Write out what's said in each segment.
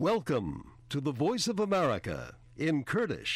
Welcome to the Voice of America in Kurdish.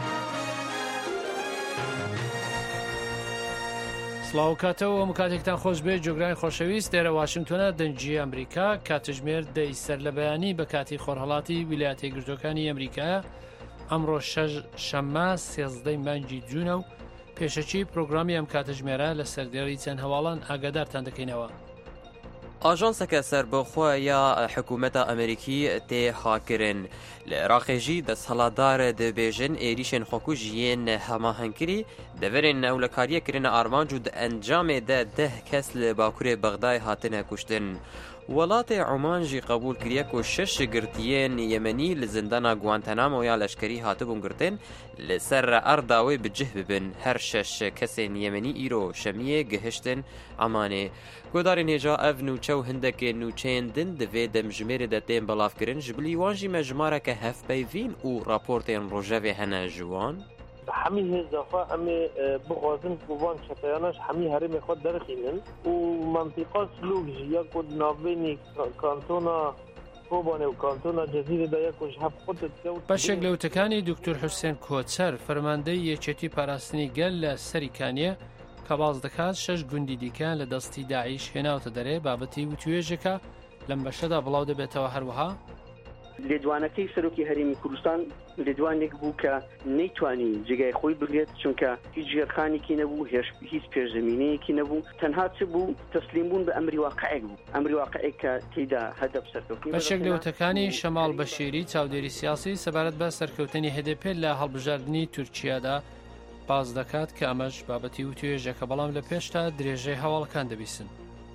سڵاو کاتەوە مکاتێکتان خۆش بێ جۆگرانی خۆشەویست دێرە واشنگتۆنە دەنجی ئەمریکا کاتژمێر دەی سەر لە بەیانی بە کاتی خۆرهەڵاتی ویلایەتە یەکگرتووەکانی ئەمریکایە ئەمڕۆ شەممە 13 مانگی جوونە و پێشەچی پرۆگرامی ئەم کاتژمێرە لە سەردێڕی چەند هەواڵان ئاگادارتان دەکەینەوە. ئاژانسەکە سربەخۆ یا حکوومەتە ئەمریکی تێ هاکردن لە عێراقێژی دەسەڵاتدار دەبێژن عێریشên خۆکوژیên هەماهەنگکردی دەڤرên نەولەکاریەکردنە ئارمانج و ئەنجامێدا 10 کەس لە باکوورێ بەغدای هاتنە کوشتن. وڵاتێ عومانجی قبول کردیەک و 6 گرتیên یەمەنی لە زندانە گوانتەنامۆ یا لەشکری هاتبوون گرتن لەسەر ئەرداوی بجه ببن هەر 6 کەسên یەمەنی ئیرۆ شەمیە گەهشتن ئەمانێ گۆداری نێژا ئەڤ نوچە و هەندێکێ نوچێندن دەوێ دەمژمێرێدا تێن بەڵافکردن ji bilî wan jî me ji mareke hevpeyvîn û raportên rojevê hene ji wan hemî hêzdaxwe em ê bixwazin ku van çepeyanan ji hemî herêmê xwe derxînin û mentîqa Silûk jî ya ku di navbênê kantona Kobanê û kantona Cezîrê de ya ku ji hev xwe بەشێک لە وتەکانی دکتۆر حوسێن کۆچەر فەرماندەی یەکێتی پاراستنی گەل لە سەریکانیە کە باز دەکات 6 گوندی دیکە لە دەستی داعیش هێناوتە دەرێ بابەتی وتوێژەکە لەم بەشەدا بڵاو دەبێتەوە هەروەها لێدوانەکەی سەرۆکی هەرێمی کوردستان لێدوانێک بوو کە نەیتوانی جێگای خۆی بگرێت چونکە هیچ ژێرخانێکی نەبوو هیچ پێشزەمینەیەکی نەبوو تەنها چ بوو تەسلیمبوون بە ئەمری واقعێک بوو ئەمری واقعێک کە تێیدا هەدەف سەرکەوتنی بەشێک لە وتەکانی شەماڵ بەشیری چاودێری سیاسی سەبارەت بە سەرکەوتنی HDP لە هەڵبژاردننی تورکیادا باز دەکات کە ئەمەش بابەتی وتوێژەکە بەڵام لە پێشتا درێژەی هەواڵەکان دەبیستن.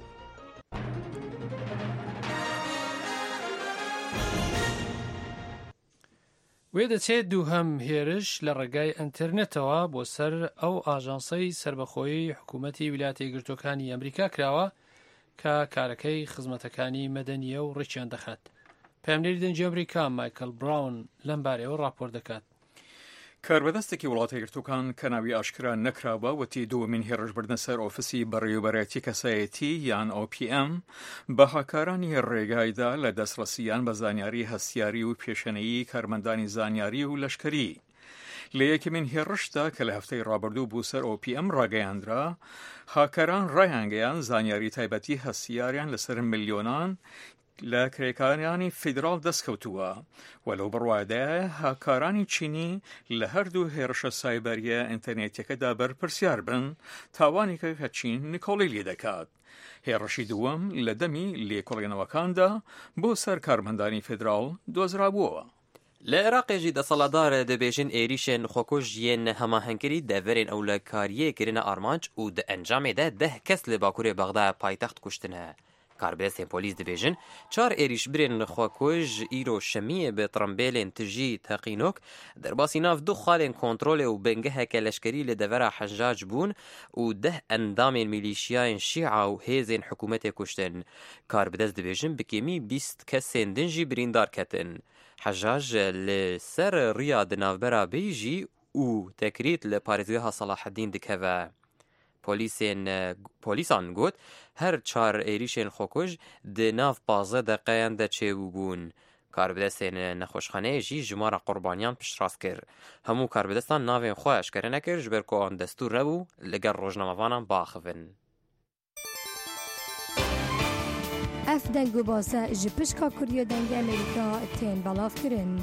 وێ دەچێت دووهەم هێرش لە ڕێگای ئەنتەرنێتەوە بۆ سەر ئەو ئاژانسەی سربەخۆیی حکوومەتی ویلایەتە یەکگرتووەکانی ئەمریکا کراوە کە کارەکەی خزمەتەکانی مەدەنیە و ڕێکیان دەخات. پامنێری دەنجی ئەمریکا مایکل براون لەم بارەوە راپۆر دەکات. کاربەدەستێکی وڵاتە یەکگرتووەکان کە ناوی ئاشکرا نەکراوە وتی دووەمین هێرشبردنە سەر ئۆفیسی بەڕێوەبەرەتی کەسایەتی یان OPM بە هاکارانی ڕێگایدا لە دەستڕەسیان بە زانیاری هەستیاری و پێشەنەیی کارمەندانی زانیاری و لەشکری. لە یەکەمین هێرشدا کە لە هەفتەی ڕابردوو بوو سەر OPM ڕاگەیاندرا هاکاران ڕایانگەیان زانیاری تایبەتی هەستیاریان لەسەر ملیۆنان لە کرێکارانی فیدرال دەستکەوتووە و لەو بڕوادایە هاکارانی چینی لە هەردوو هێرشە سایبەریە ئینتەرنێتیەکەدا بەرپرسیار بن تاوانێکە کە چین نکۆڵی لێ دەکات. هێرشی دووەم لە دەمی لێکۆڵێنەوەکاندا بۆ سەر کارمەندانی فیدرال دۆزرابووەوە. لە عێراقێژی دەسەڵاتدار دەبێژن عێریشên خۆکوژیên هەماهەنگکردی دەڤرên ئەولەکاریەکردنە ئارمانج و دە ئەنجامێدا 10 کەس لە باکوورێ بەغدا پایتەخت کوشتنە. کاربەدەستێن پۆلیس دەبێژن 4 عێریشبرên خۆکوژ ئیرۆ شەمیە بە ترمبێلên تژی تەقینۆک دەرباسی ناو دوو خاڵên کۆنترۆلێ و بنگەهەکە لەشکری لە دەڤەرا حەجاج بوون و 10 ئەندامên میلیشیایên شیعە و هێزên حکوومەتێ کوشتن. کاربەدەست دەبێژن بکێمی 20 کەسên دنجی بریندار کەتن. حەجاج لەسەر ڕیا دناوبەرا بێژی و تەکریت لە پارێزگەها سەلاحەدین دکەوە. پۆلیسان گوت هەر 4 عێریشên خۆکوژ di nav 15 دقەیان دەچێبوو بوون. کاربەدەستێن نەخۆشخانەیەژی ژمارە قوربانیان پشتڕاست کرد. هەموو کاربەدەستان ناوێن خۆ ئەشکەرە نەکرد ji ber ku an destûr nebû لەگەڵ ڕۆژنامەڤانان باxivin. Ev delgûbaze ji pişka Kurdiya dengê Amerîka tên belavkirin.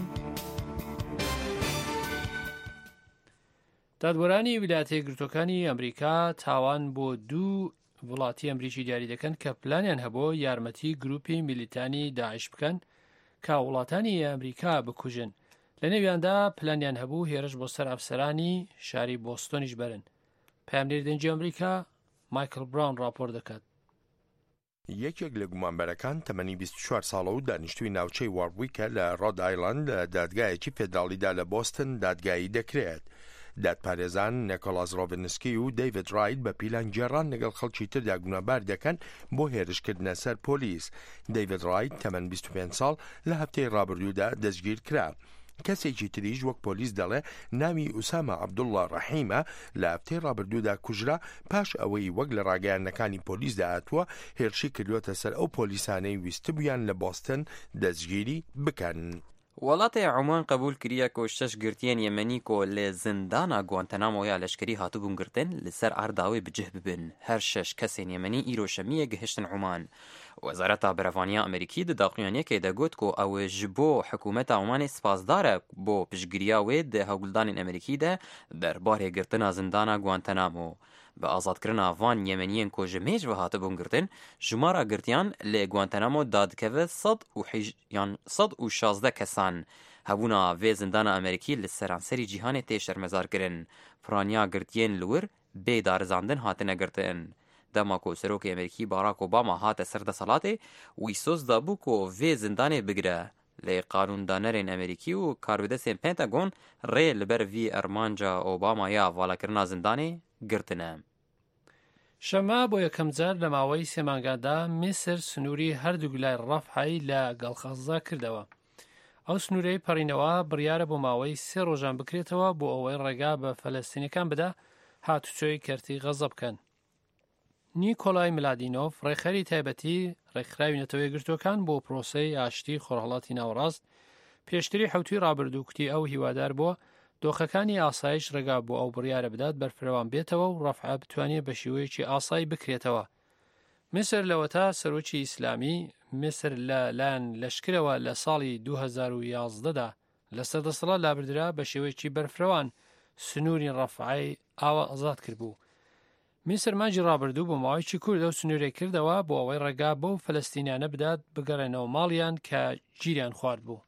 دادوەرانی ویلایەتە یەکگرتووەکانی ئەمریکا تاوان بۆ دوو وڵاتی ئەمریکی دیاری دەکەن کە پلانیان هەبوو یارمەتی گروپی میلیتانی داعش بکەن کە وڵاتانی ئەمریکا بکوژن. لە نێویاندا پلانیان هەبوو هێرش بۆ سەر ئەفسەرانی شاری بۆستۆنیش بەرن. پامنێری دەنجی ئەمریکا مایکل براون راپۆر دەکات. یەکێک لە گومانبەرەکان تەمەنی 24 ساڵە و دانیشتووی ناوچەی وارویکە لە ڕۆد ئایلاند لە دادگایەکی فێدراڵیدا لە بۆستن دادگایی دەکرێت. دادپارێزان نیکۆلاس ڕۆڤنسکی و دەیڤید ڕایت بە پیلان گێڕان لەگەڵ خەڵکی تردا گونەبار دەکەن بۆ هێرشکردنە سەر پۆلیس. دەیڤید ڕایت تەمەن 25 ساڵ لە هەفتەی ڕابردوودا دەستگیر کرا. کەسێکی تریش وەک پۆلیس دەڵێ ناوی ئوسامە عەبدوڵڵا ڕەحیمە لە هەفتەی ڕابردوودا کوژرا پاش ئەوەی وەک لە ڕاگەیاندنەکانی پۆلیسدا هاتووە هێرشی کردووەتە سەر ئەو پۆلیسانەی ویستبوویان لە بۆستن دەستگیری بکەن. وڵاتی عمان قبول کردیە کۆ 6 گرتیان یەمەنی کۆ لە زندانە گوانتەنامۆ یا لەشکری هاتوبوون گرتن لەسەر ئارداوی بجه ببن. هەر 6 کەسێن یەمەنی ئیرۆشەمیە گەهشتن عمان. وەزارەتا بەرەڤانیا ئەمریکی دەداقیانیەکێ دەگوت کۆ ئەوە ji بۆ حکوومەتا عمانی سپاسدارە بۆ پشتگیرییا وێ دە هەوڵدانên ئەمریکیدا دەربارê girtina zindana Guantanamo. Bi azadkirina van Yemeniyên ku ji mêj ve hatibûn girtin, jimara girtiyan lê Guantanamo dadikeve 116 kesan. Hebûna vê zindana Amerîkî li seranserî cîhanê tê şermezar kirin. Piraniya girtiyên li wir bê darizandin hatine girtin. Dema ku Serokê Amerîkî Barack Obama hate ser desalatê, wî soz dabû ku vê zindanê bigire. Lê qanûndanerên Amerîkî û karbidestên Pentagon rê li ber vî ermanca Obamaya valakirina zindanê girtine. شەمە بۆ یەکەم جار لە ماوەی سێ مانگادا میسر سنووری هەردوو گلای ڕەفحی لە گەڵخەزە کردەوە. ئەو سنوورەی پەڕینەوە بڕیارە بۆ ماوەی 3 ڕۆژان بکرێتەوە بۆ ئەوەی ڕێگا بە فەلەستینەکان بدا هاتوچۆی کەرتی غەزە بکەن. نیکۆلای ملادینۆف ڕێخەری تایبەتی ڕێکخراوی نەتەوە یەکگرتووەکان بۆ پرۆسەی ئاشتی خۆرهەڵاتی ناوەڕاست پێشتری حوتی ڕابردووکتی ئەو هیوادار بووە دۆخەکانی ئاسایش ڕێگا بۆ ئەو بڕیارە بدات بەرفرەوان بێتەوە و ڕەفع بتوانێت بە شێوەیەکی ئاسایی بکرێتەوە. میسر لەوەتا سەرۆکی ئیسلامی میسر لەلایەن لەشکرەوە لە ساڵی 2011دا لە سەردەسەڵات لابردرا بە شێوەیەکی بەرفرەوان سنووری ڕەفعی ئاوە ئازاد کردبوو. میسر مانجی ڕابردوو بۆ ماوەیەکی کورد ئەو سنوورێ کردەوە بۆ ئەوەی ڕێگا بۆ فەلەستینیانە بدات بگەڕێنەوە ماڵیان کە گیریان خوارد بوو.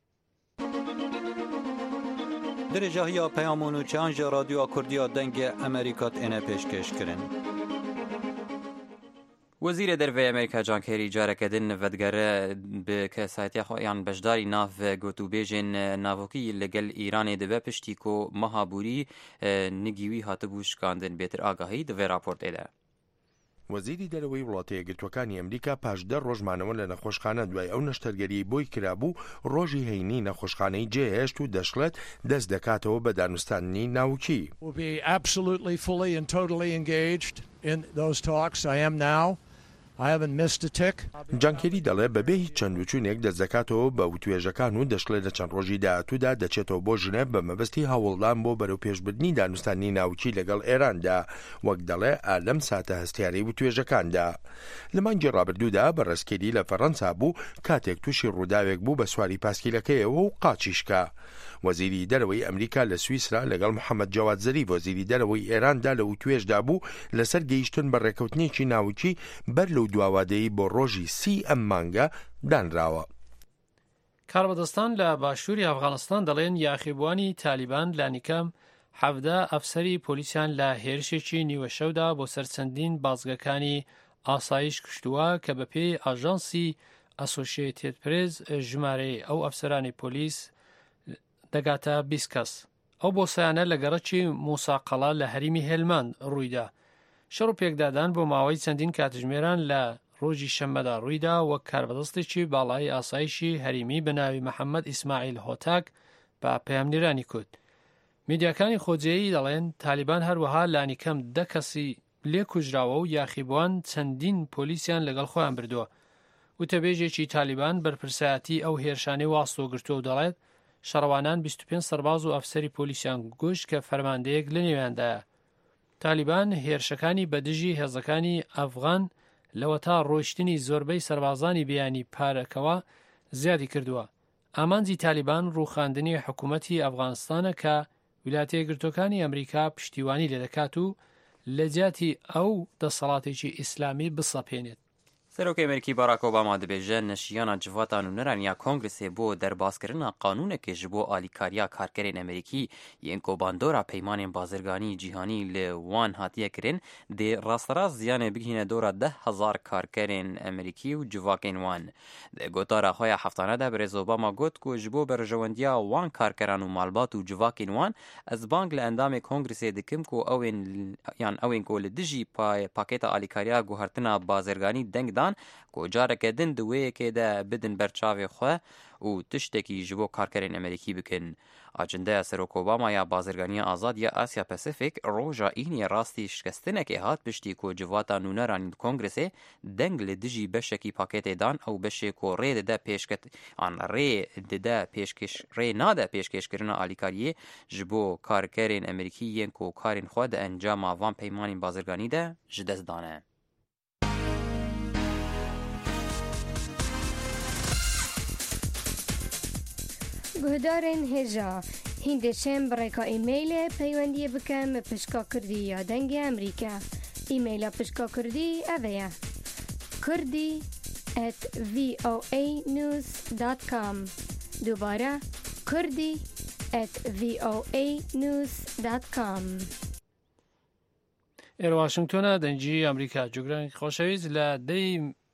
درێژاهیا پەیامۆن و چیانجا رادیۆ کوردیا دەنگە ئەمریکات ئێنە پێشکەشکردن. وەزیرە دەرەوەی ئەمریکا جان کێری جارەکەدن ڤەدگەرە بە کەسایەتیە خۆیان بەشداری ناو گوتوبێژێن ناوۆکی لەگەل ئیرانێ دەبە پشتی کۆ مەهابووری نگیوی هاتبوو شکاندن بێتر ئاگاهی دەوێ راپۆرتێدا. وەزیری دەرەوەی وڵاتە یەکگرتووەکانی ئەمریکا پاش 10 ڕۆژمانەوە لە نەخۆشخانە دوای ئەو نەشتەرگەری بۆی کرابوو ڕۆژی هەینی نەخۆشخانەی جێهێشت و دەشڵێت دەست دەکاتەوە بە دانوستانی ناوکی. جانکێری دەڵێ بەبێ هیچ چەند وچوونێک دەست دەکاتەوە بە وتوێژەکان و دەشڵێت لە چەند ڕۆژی داهاتوودا دەچێتەوە بۆ ژنێڤ بە مەبەستی هەوڵدان بۆ بەرەو پێشبردننی دانوستانی ناوکی لەگەڵ ئێراندا وەک دەڵێ ئالەم ساتە هەستیارەی وتوێژەکاندا. لە مانگی ڕابردوودا بەڕێزکێری لە فەڕەنسا بوو کاتێک تووشی ڕووداوێک بوو بە سواری پاسکیلەکەیەوە و قاچیشکە. وەزیری دەرەوەی ئەمریکا لە سویسرا لەگەڵ محەممەد جەواد زەریف وەزیری دەرەوەی ئێراندا لە وتوێژدا بوو لەسەر گەیشتن بە ڕێکەوتنێکی ناوکی بەر لەو دواوادەیی بۆ ڕۆژی 30 ئەم مانگە دانراوە. کاربەدەستان لە باشووری ئەفغانستان دەڵێن یاخیبوانی تالیبان لانیکەم 17 ئەفسەری پۆلیسیان لە هێرشێکی نیوە شەودا بۆ سەرچەندین بازگەکانی ئاسایش کشتووە کە بە پێی ئاژانسی ئەسۆشیێتێد پرێس ژمارەی ئەو ئەفسەرانی پۆلیس دەگاتە 20 کەس. ئەو بۆسایانە لە گەڕەکی موساقەڵا لە هەریمی هێلماند ڕوویدا. شەڕ و پێکدادان بۆ ماوەی چەندین کاتژمێران لە ڕۆژی شەممەدا ڕوویدا وەک کاربەدەستێکی باڵای ئاسایشی هەریمی بە ناوی محەممەد ئیسماعیل هۆتاک بە پەیامنێرانی کوت. میدیاکانی خۆجێیی دەڵێن تالیبان هەروەها لانیکەم 10 کەسی لێ کوژراوە و یاخیبوان چەندین پۆلیسیان لەگەڵ خۆیان بردووە. وتەبێژێکی تالیبان بەرپرسایەتی ئەو هێرشانەی واستۆ گرتووە و دەڵێت شەڕوانان 25 سەرباز و ئەفسەری پۆلیسیان گوشت کە فەرماندەیەک لە نێویاندایە. تالیبان هێرشەکانی بەدژی هێزەکانی ئەفغان لەوە تا ڕۆیشتنی زۆربەی سەربازانی بیانی پارەکەوە زیادی کردووە. ئامانجی تالیبان ڕووخاندنی حکوومەتی ئەفغانستانە کە ویلایەتە یەکگرتووەکانی ئەمریکا پشتیوانی لێ دەکات و لە جیاتی ئەو دەسەڵاتێکی ئیسلامی بسەپێنێت. سەرۆکی ئەمریکی باراک ئۆباما دەبێژە نەشیانە جڤاتان و نەرانیا کۆنگرسێ بۆ دەرباسکردنا قانونێکێش بۆ ئالیکاریا کارکەرێن ئەمریکی یەن کۆباندۆرا پەیمانên بازرگانی جیهانی لە وان هاتیە کرێن دێ ڕاستەڕاست زیانێ بگهینە دۆرا 10,000 کارکەرێن ئەمریکی و جڤاکên wan. دە گۆتارا خۆیا هەفتانەدا بەرێز ئۆباما گوت کو ji بۆ بەرژەوەندیا وان کارکەران و مالبات و جڤاکên wan ez bang لە ئەندامێ کۆنگرسێ dikim ku ئەوên ku li dijî pakêta alîkariya guhertina bazirganî deng dan ku careke din di wêyekê de bidin berçavê xwe و تشتێکی ji bo karkerên Amerîkî bikin. Acendeya Serok Obama ya bazirganiya azad ya Asya Pasifik roja înê rastî şikestinekê hat piştî ku civata nûneranî Kongresê deng li dijî beşekî paketê dan ew beşê ku rê dide rê nade pêşkêşkirina alîkariyê ji bo karkerên Amerîkî yên ku karên xwe di encama van peymanên bazirganî de ji dest dane. گهدارên hêja hîndeşem birêka îmailê peywendiyê bikin bi pişka Kurdî ya dengê Amerîka. Îmaila pişka Kurdî ev e: kurdî@voanews.com. Dubare kurdî@voanews.com. ئێرە واشنگتۆنە دەنجی ئەمریکا جوگرانی خۆشەویست لە دەی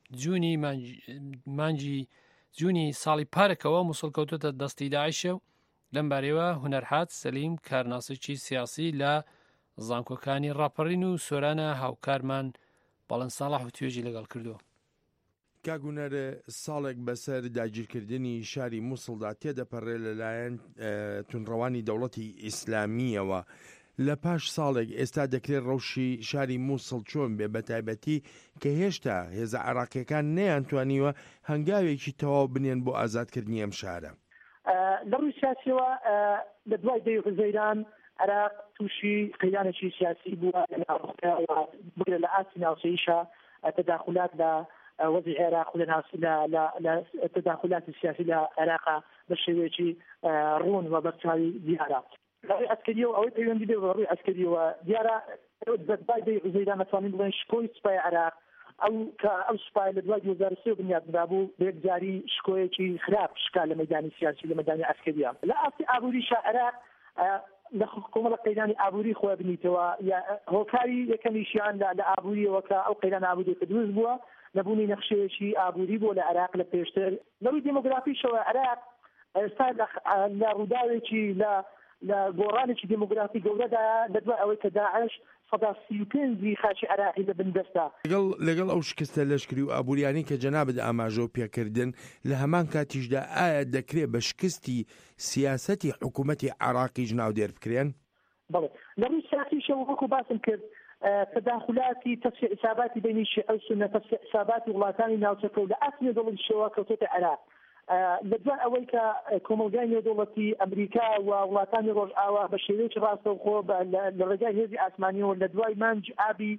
مانجی جوونی ساڵی پارێکەوە موسڵکەوتوتە دەستی داعیشە و لەم بارەوە هونەرحات سەلیم کارناسکی سیاسی لە زانکۆکانی ڕاپەڕین و سۆرانە هاوکارمان باڵند ساڵح و توێژی لەگەڵ کردووە. کاگونەرە ساڵێک بەسەر داگیرکردنی شاری مووسڵدا تێدەپەڕێ لەلایەن تونڕەوانی دەوڵەتی ئیسلامیەوە. لە پاش ساڵێک ئێستا دەکرێت ڕەوشی شاری مووسڵ چۆن بێ بە تایبەتی کە هێشتا هێزە عێراقیەکان نەیانتوانیوە هەنگاوێکی تەواو بنێن بۆ ئازادکردنی ئەم شارە. لە ڕووی سیاسیەوە لە دوای دەی حوزەیران عێراق تووشی قەیدانێکی سیاسی بووە بگرە لە ئاسی ناوچەییشە تەداخلات لە وەزعی عێراق و لە تەداخلاتی سیاسی لە عێراقا بە شێوەیەکی ڕوون و بەرچاوی دیارە. ڕووی ئەسکەریەوە ئەوەی پەیوەندی بێ بە ڕووی ئەسکەریەوە دیارە دوای دەی حوزەیران نەتوانین بڵێن شکۆی سوپای عێراق ئەو سوپای لە دوای 2003 بنیادنرا بوو بێکجاری شکۆیەکی خراپ شکا لە مەیدانی سیاسی لە مەیدانی ئەسکەریە. لە ئاسی ئابووریشە عێراق لە کۆمەڵە قەیدانی ئابووری خۆ بنیتەوە یا هۆکاری یەکەمیشیان لە ئابووریەوە کە ئەو قەیدان ئابووری کە دروست بووە نەبوونی نەخشەیەکی ئابووری بۆ لە عێراق لە پێشتر. لەوەی دموگرافیشەوە عێراق ئێستا لە ڕووداوێکی لە گۆڕانێکی دموگرافی گەورەدا لە دوای ئەوەی کە داعش 135 خاچی عراقی لە بندەستا. لەگەڵ ئەو شکستە لەشکری و ئابووریانی کە جەنابەت ئاماژە و پێکردن لە هەمان کاتیشدا ئایا دەکرێت بە شکستی سیاسەتی حکوومەتی عراقیش ناودێر بکرێن؟ بەڵێ لە ڕووی سیاسیشەوە وەکو باسم کرد تداخلاتی تەفسیر حساباتی بینی شیعە و سونە تەفسیر حساباتی وڵاتانی ناوچەکە و لە ئاسمی دەوڵەتیشەوە کەوتۆتە عێراق. لە دوای ئەوەی کە کۆمەلگای نێودەوڵەتی ئەمریکا و وڵاتانی ڕۆژئاوا بە شێوەیەکی ڕاستەوخۆ لە ڕێگای هێزی ئاسمانیەوە لە دوای مانگ ئابی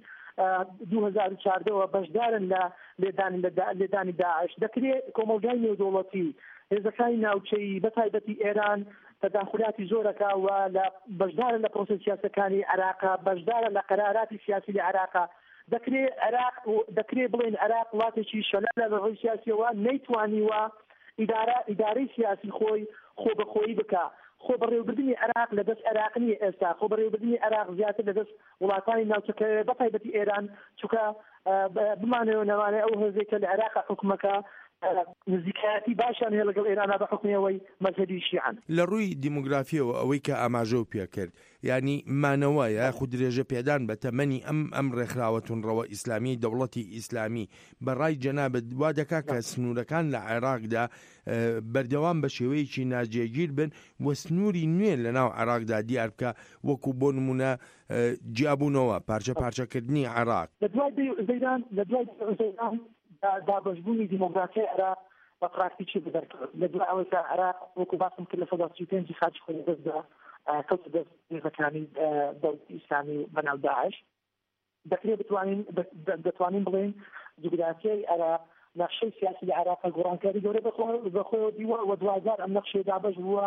2014ەوە بەشدارن لە لێدانی داعش دەکرێت کۆمەلگای نێودەوڵەتی هێزەکانی ناوچەیی بە تایبەتی ئێران تداخلاتی زۆرەکە و بەشدارە لە پرۆسە سیاسەکانی عێراقا بەشدارە لە قەراراتی سیاسی لە عێراقا دەکرێت بڵێن عێراق وڵاتێکی شەلالە لە ڕووی سیاسیەوە نەیتوانیوە ئیدارەی سیاسی خۆی خۆ بەخۆیی بکە. خۆ بەڕێوەبردننی عێراق لە دەست عێراقنی ئێستا خۆ بەڕێوەبردننی عێراق زیاتر لە دەست وڵاتانی ناوچەکە بە تایبەتی ئێران چونکە بمانەوە نەوانێ ئەو هێزێکە لە عێراق حکومەکە نزیکایەتی باشیان هەیە لەگەڵ ئێرانە بە حکومەوەی مەذهەبی شیعەن. لە ڕووی دیموگرافیەوە ئەوەی کە ئاماژە و پێکرد یعنی مانەوە یاخود درێژە پێدان بە تەمەنی ئەم ڕێکخراوە تونڕەوە ئیسلامی دەوڵەتی ئیسلامی بەڕای جەنابەت وا دەکا کە سنوورەکان لە عێراقدا بەردەوام بە شێوەیەکی ناجێگیر بن و سنووری نوێ لە ناو عێراقدا دیار بکە وەکو بۆ نمونە جیابوونەوە پارچەکردنی عێراق. لە دوای زەیران دابەشبوونی دیموگرافیای عێراق بە پراکتیکی بدەرکرد لە دوای ئەوەی کە عێراق وەکو باسم کرد لە 35 خاچی خۆی دەستدا کەوتە دەست هێزەکانی دەوڵەتی ئیسلامی بەناو داعش دەکرێت دەتوانین بڵێن جوگرافیای عێراق نەخشەی سیاسی لە عێراق گۆڕانکاری گەورە بەخۆیەوە دیوە و دوازار ئەم نەخشەی دابەش بووە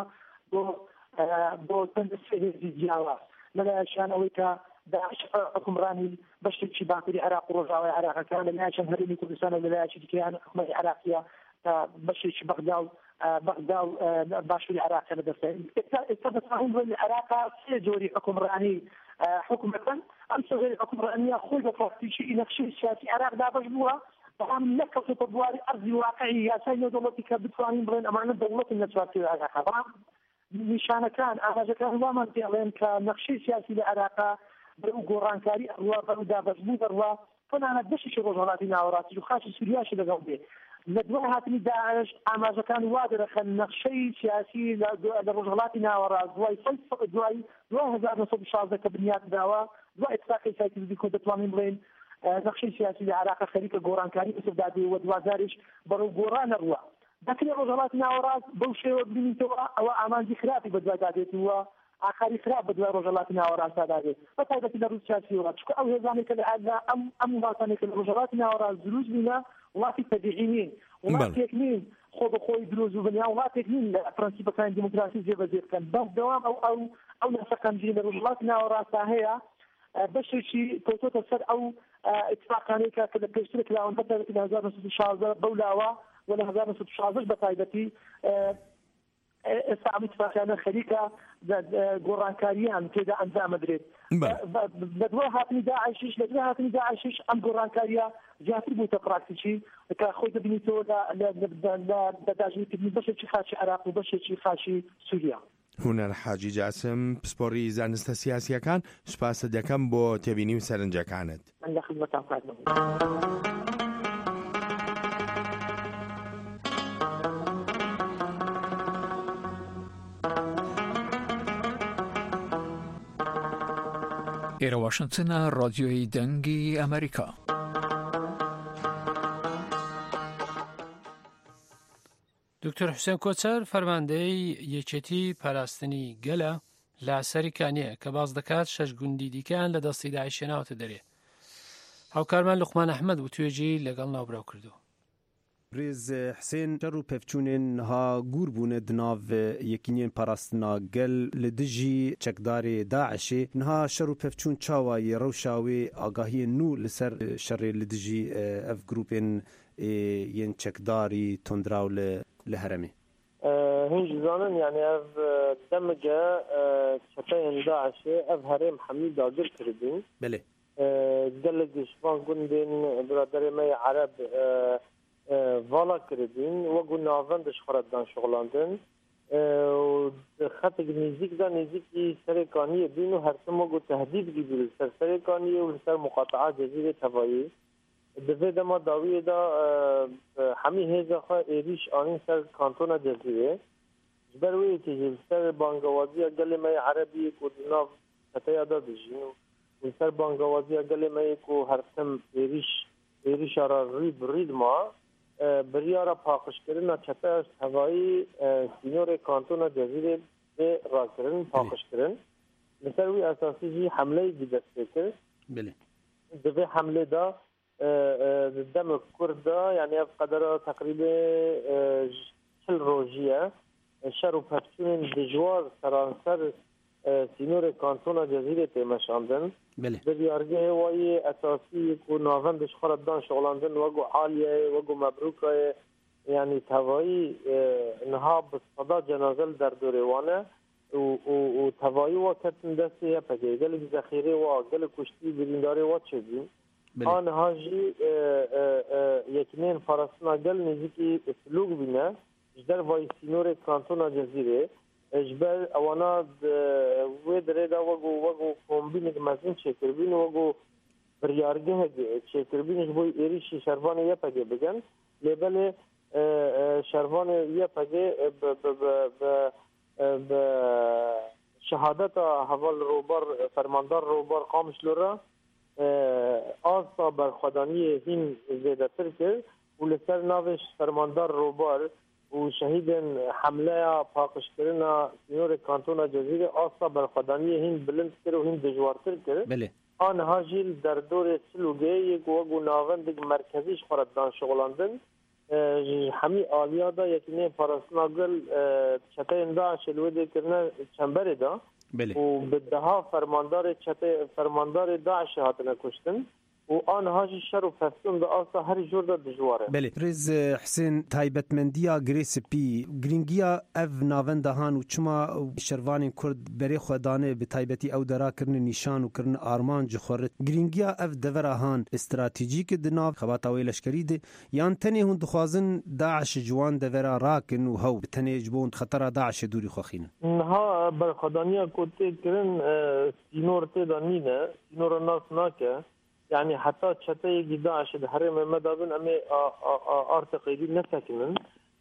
بۆ چەند هێزی جیاواز لەلایەنشان ئەوەی کە داعش حکومڕانی بەشێکی باکووری عێراق و ڕۆژاوای عێراقەکە لەلایەن هەرێمی کوردستان و لەلایەکی دیکەیان حکومەتی عێراقیە بەشێکی بەغدا و باشووری عێراق لەدەستە. ئێستا دەتوانین بڵێن عێراقا سێ جۆری حکومڕانی حکومەکەن ئەم سێ جۆری حکومڕانیە خۆی بە پراکتیکی نەخشەی سیاسی عێراق دابەش بووە بەڵام نەکەوتۆتە بواری ئەرضی واقعی یاسای نێودەوڵەتی کە بتوانین بڵێن ئەمانە دەوڵەتن لە چوارچێوەی عێراقا. بەڵام نیشانەکان ئاماژەکان وامان پێڵێن کە نەخشەی سیاسی لە عێراقا بەو گۆڕانکاری ئەڕوا بەو دابەشبوو بەڕوا تەنانەت بەشێکی ڕۆژهەڵاتی ناوەڕاستی و خاچی سووریاشی لەگەڵ بێ لە دوای هاتنی داعش ئاماژەکان وا دەرەخەن نەخشەی سیاسی لە ڕۆژهەڵاتی ناوەڕاست دوای 1916 کە بنیاد داوە دوای اتفاقی سایتیزی کۆ دەتوانین بڵێن نەخشەی سیاسی لە عێراق خەریکە گۆڕانکاری بەسەردادی و دوازاریش بەڕێو گۆڕانە ڕوە دەکرێت ڕۆژهەڵاتی ناوەڕاست بەو شێوە ببینیتەوە ئەوە ئامانجی خراپی بەدوای دادێتەوە ئاخری خراپ بەدوای ڕۆژهەڵاتی ناوەڕاستدا دادێت بە تایبەتی لە رووس سیاسیەوە چونکە ئەو هێزانێکە لە ئەم وڵاتانێکە لە ڕۆژهەڵاتی ناوەڕاست دروست بوونە وڵاتی تەبیعی نین وڵاتێک نین خۆ بەخۆی دروست بوونیا وڵاتێک نین لە پرەنسیپەکانی دیموکراسی جێبەجێ بکەن بەس دەوام ئەو نەسەقەنجی لە ڕۆژهەڵاتی ناوەڕاستدا هەیە بەشێکی کەوتۆتە سەر ئەو اتفاقانەیەکە کە لە پێشتر کراون بە تایبەتی لە 1916 بەو لاوە و لە 1916 بە تایبەتی ئێستا ئەم اتفاقیانە خەریکە گۆڕانکاریان تێدا ئەنجامەدرێت لە دوای هاتنی داعشیش ئەم گۆڕانکاریە زیاتر بووتە پراکتیکی کە خۆی دەبینیتەوە لە داژنیکردنی بەشێکی خاچی عێراق و بەشێکی خاچی سووریا. هونەر حاجی جاسم پسپۆڕی زانستە سیاسیەکان سوپاسە دەکەم بۆ تێبینی و سەرنجەکانت. من لە خزمەتان کاتم. ئێرە واشنگتنە ڕادیۆی دەنگی ئەمریکا. دکتۆر حوسێن کۆچەر فەرماندەی یەکێتی پاراستنی گەلە لە سەریکانیە کە باز دەکات 6 گوندی دیکەیان لە دەستی داعش هێناوەتە دەرێ. هاوکارمان لوقمان ئەحمەد و توێژی لەگەڵ ناوبراو کردو. ریز حسین شر و پفچونین ها گور بونه دناو یکینین پاراستنا گل لدجی چکداری داعشی نها شر و پفچون چاوای روشاوی آگاهی نو لسر شر لدجی اف گروپین ین چکداری تندراو لهرمی هنج زانن يعني اف دمجة شتين داعشي اف هرم حميد داجر كردين بله دلج شفان قندين برادر مي عرب والا کردین و گوناوندش خردان شغلاندن و خط نزدیک دا نزدیکی سرکانی بین و هر سمو گو تهدید گیبیل سر سرکانی و سر مقاطعه جزیره هوایی دوید ما داویه دا همی هیزا خواه ایریش آنین سر کانتون جزیره جبروی تجیب سر بانگوازی گل مای عربی که دناو خطای دا دجین و سر بانگوازی گل مای که هر سم ایریش را رید ما بریارا پاکش کردن چپه هوایی سینور کانتون جزیره به را کردن پاکش کردن مثل وی اساسی جی حمله دیدسته کرد بله دوی حمله دا دم کرد دا یعنی قدر تقریبا 40 روزیه شر و پفچون دجوار سرانسر سینور کانتون جزیره تیمشاندن بله بریارگه وای اساسی کو ناوندش خردان شغلاندن وگو عالیه وگو مبروکه یعنی توایی نها بصدا جنازل در دوروانه و توایی وقت دسته پگه گل ذخیره و گل کشتی برینداره و چیزی آن هاجی یکنین فرسنا گل نزدیکی اسلوق بینه جدر وای سینور کانتون جزیره اجبر اوانا ویدره دا وگو کومبینگ مزین چکربین وگو بریارگه چکربینش بوی ایریشی شروان یه پگه بگن لیبل شروان یه پگه ب شهادت حوال روبار فرماندار روبار قامش لورا آسا برخدانی هین زیده تر کرد و لسر ناوش فرماندار روبار و شهید حمله پاکش کردن سینور کانتون جزیره آسا برخدانی هین بلند کرد و هین دجوارتر کرد بله آن هاجیل در دور سلوگه یک وگو ناوند مرکزیش خردان شغلاندن همی آلیا دا یکی پاراسنا گل چطه دا شلوده کرنه چنبر دا بله و بدها فرماندار داعش هاتنه کشتن و آن هاجی شر و پفتون دا آسا هر جور دا دجواره بله ریز حسین تایبتمندیا گریس پی گرینگیا اف ناوندهان و چما شروان کرد بری خودانه به تایبتی او درا کرن نشان و کرن آرمان جخورت گرینگیا اف دورهان استراتیجیک دناو خباتاوی لشکری ده یان تنی هون دخوازن داعش جوان دورا راکن و هو تنی جبون خطر داعش دوری خوخین ها برخدانیا کوته کرن سینور ته دانینه سینور ناس ناکه يعني حتى تشتي داعش الهرم مدابن أمي أرتقيدي نسكنن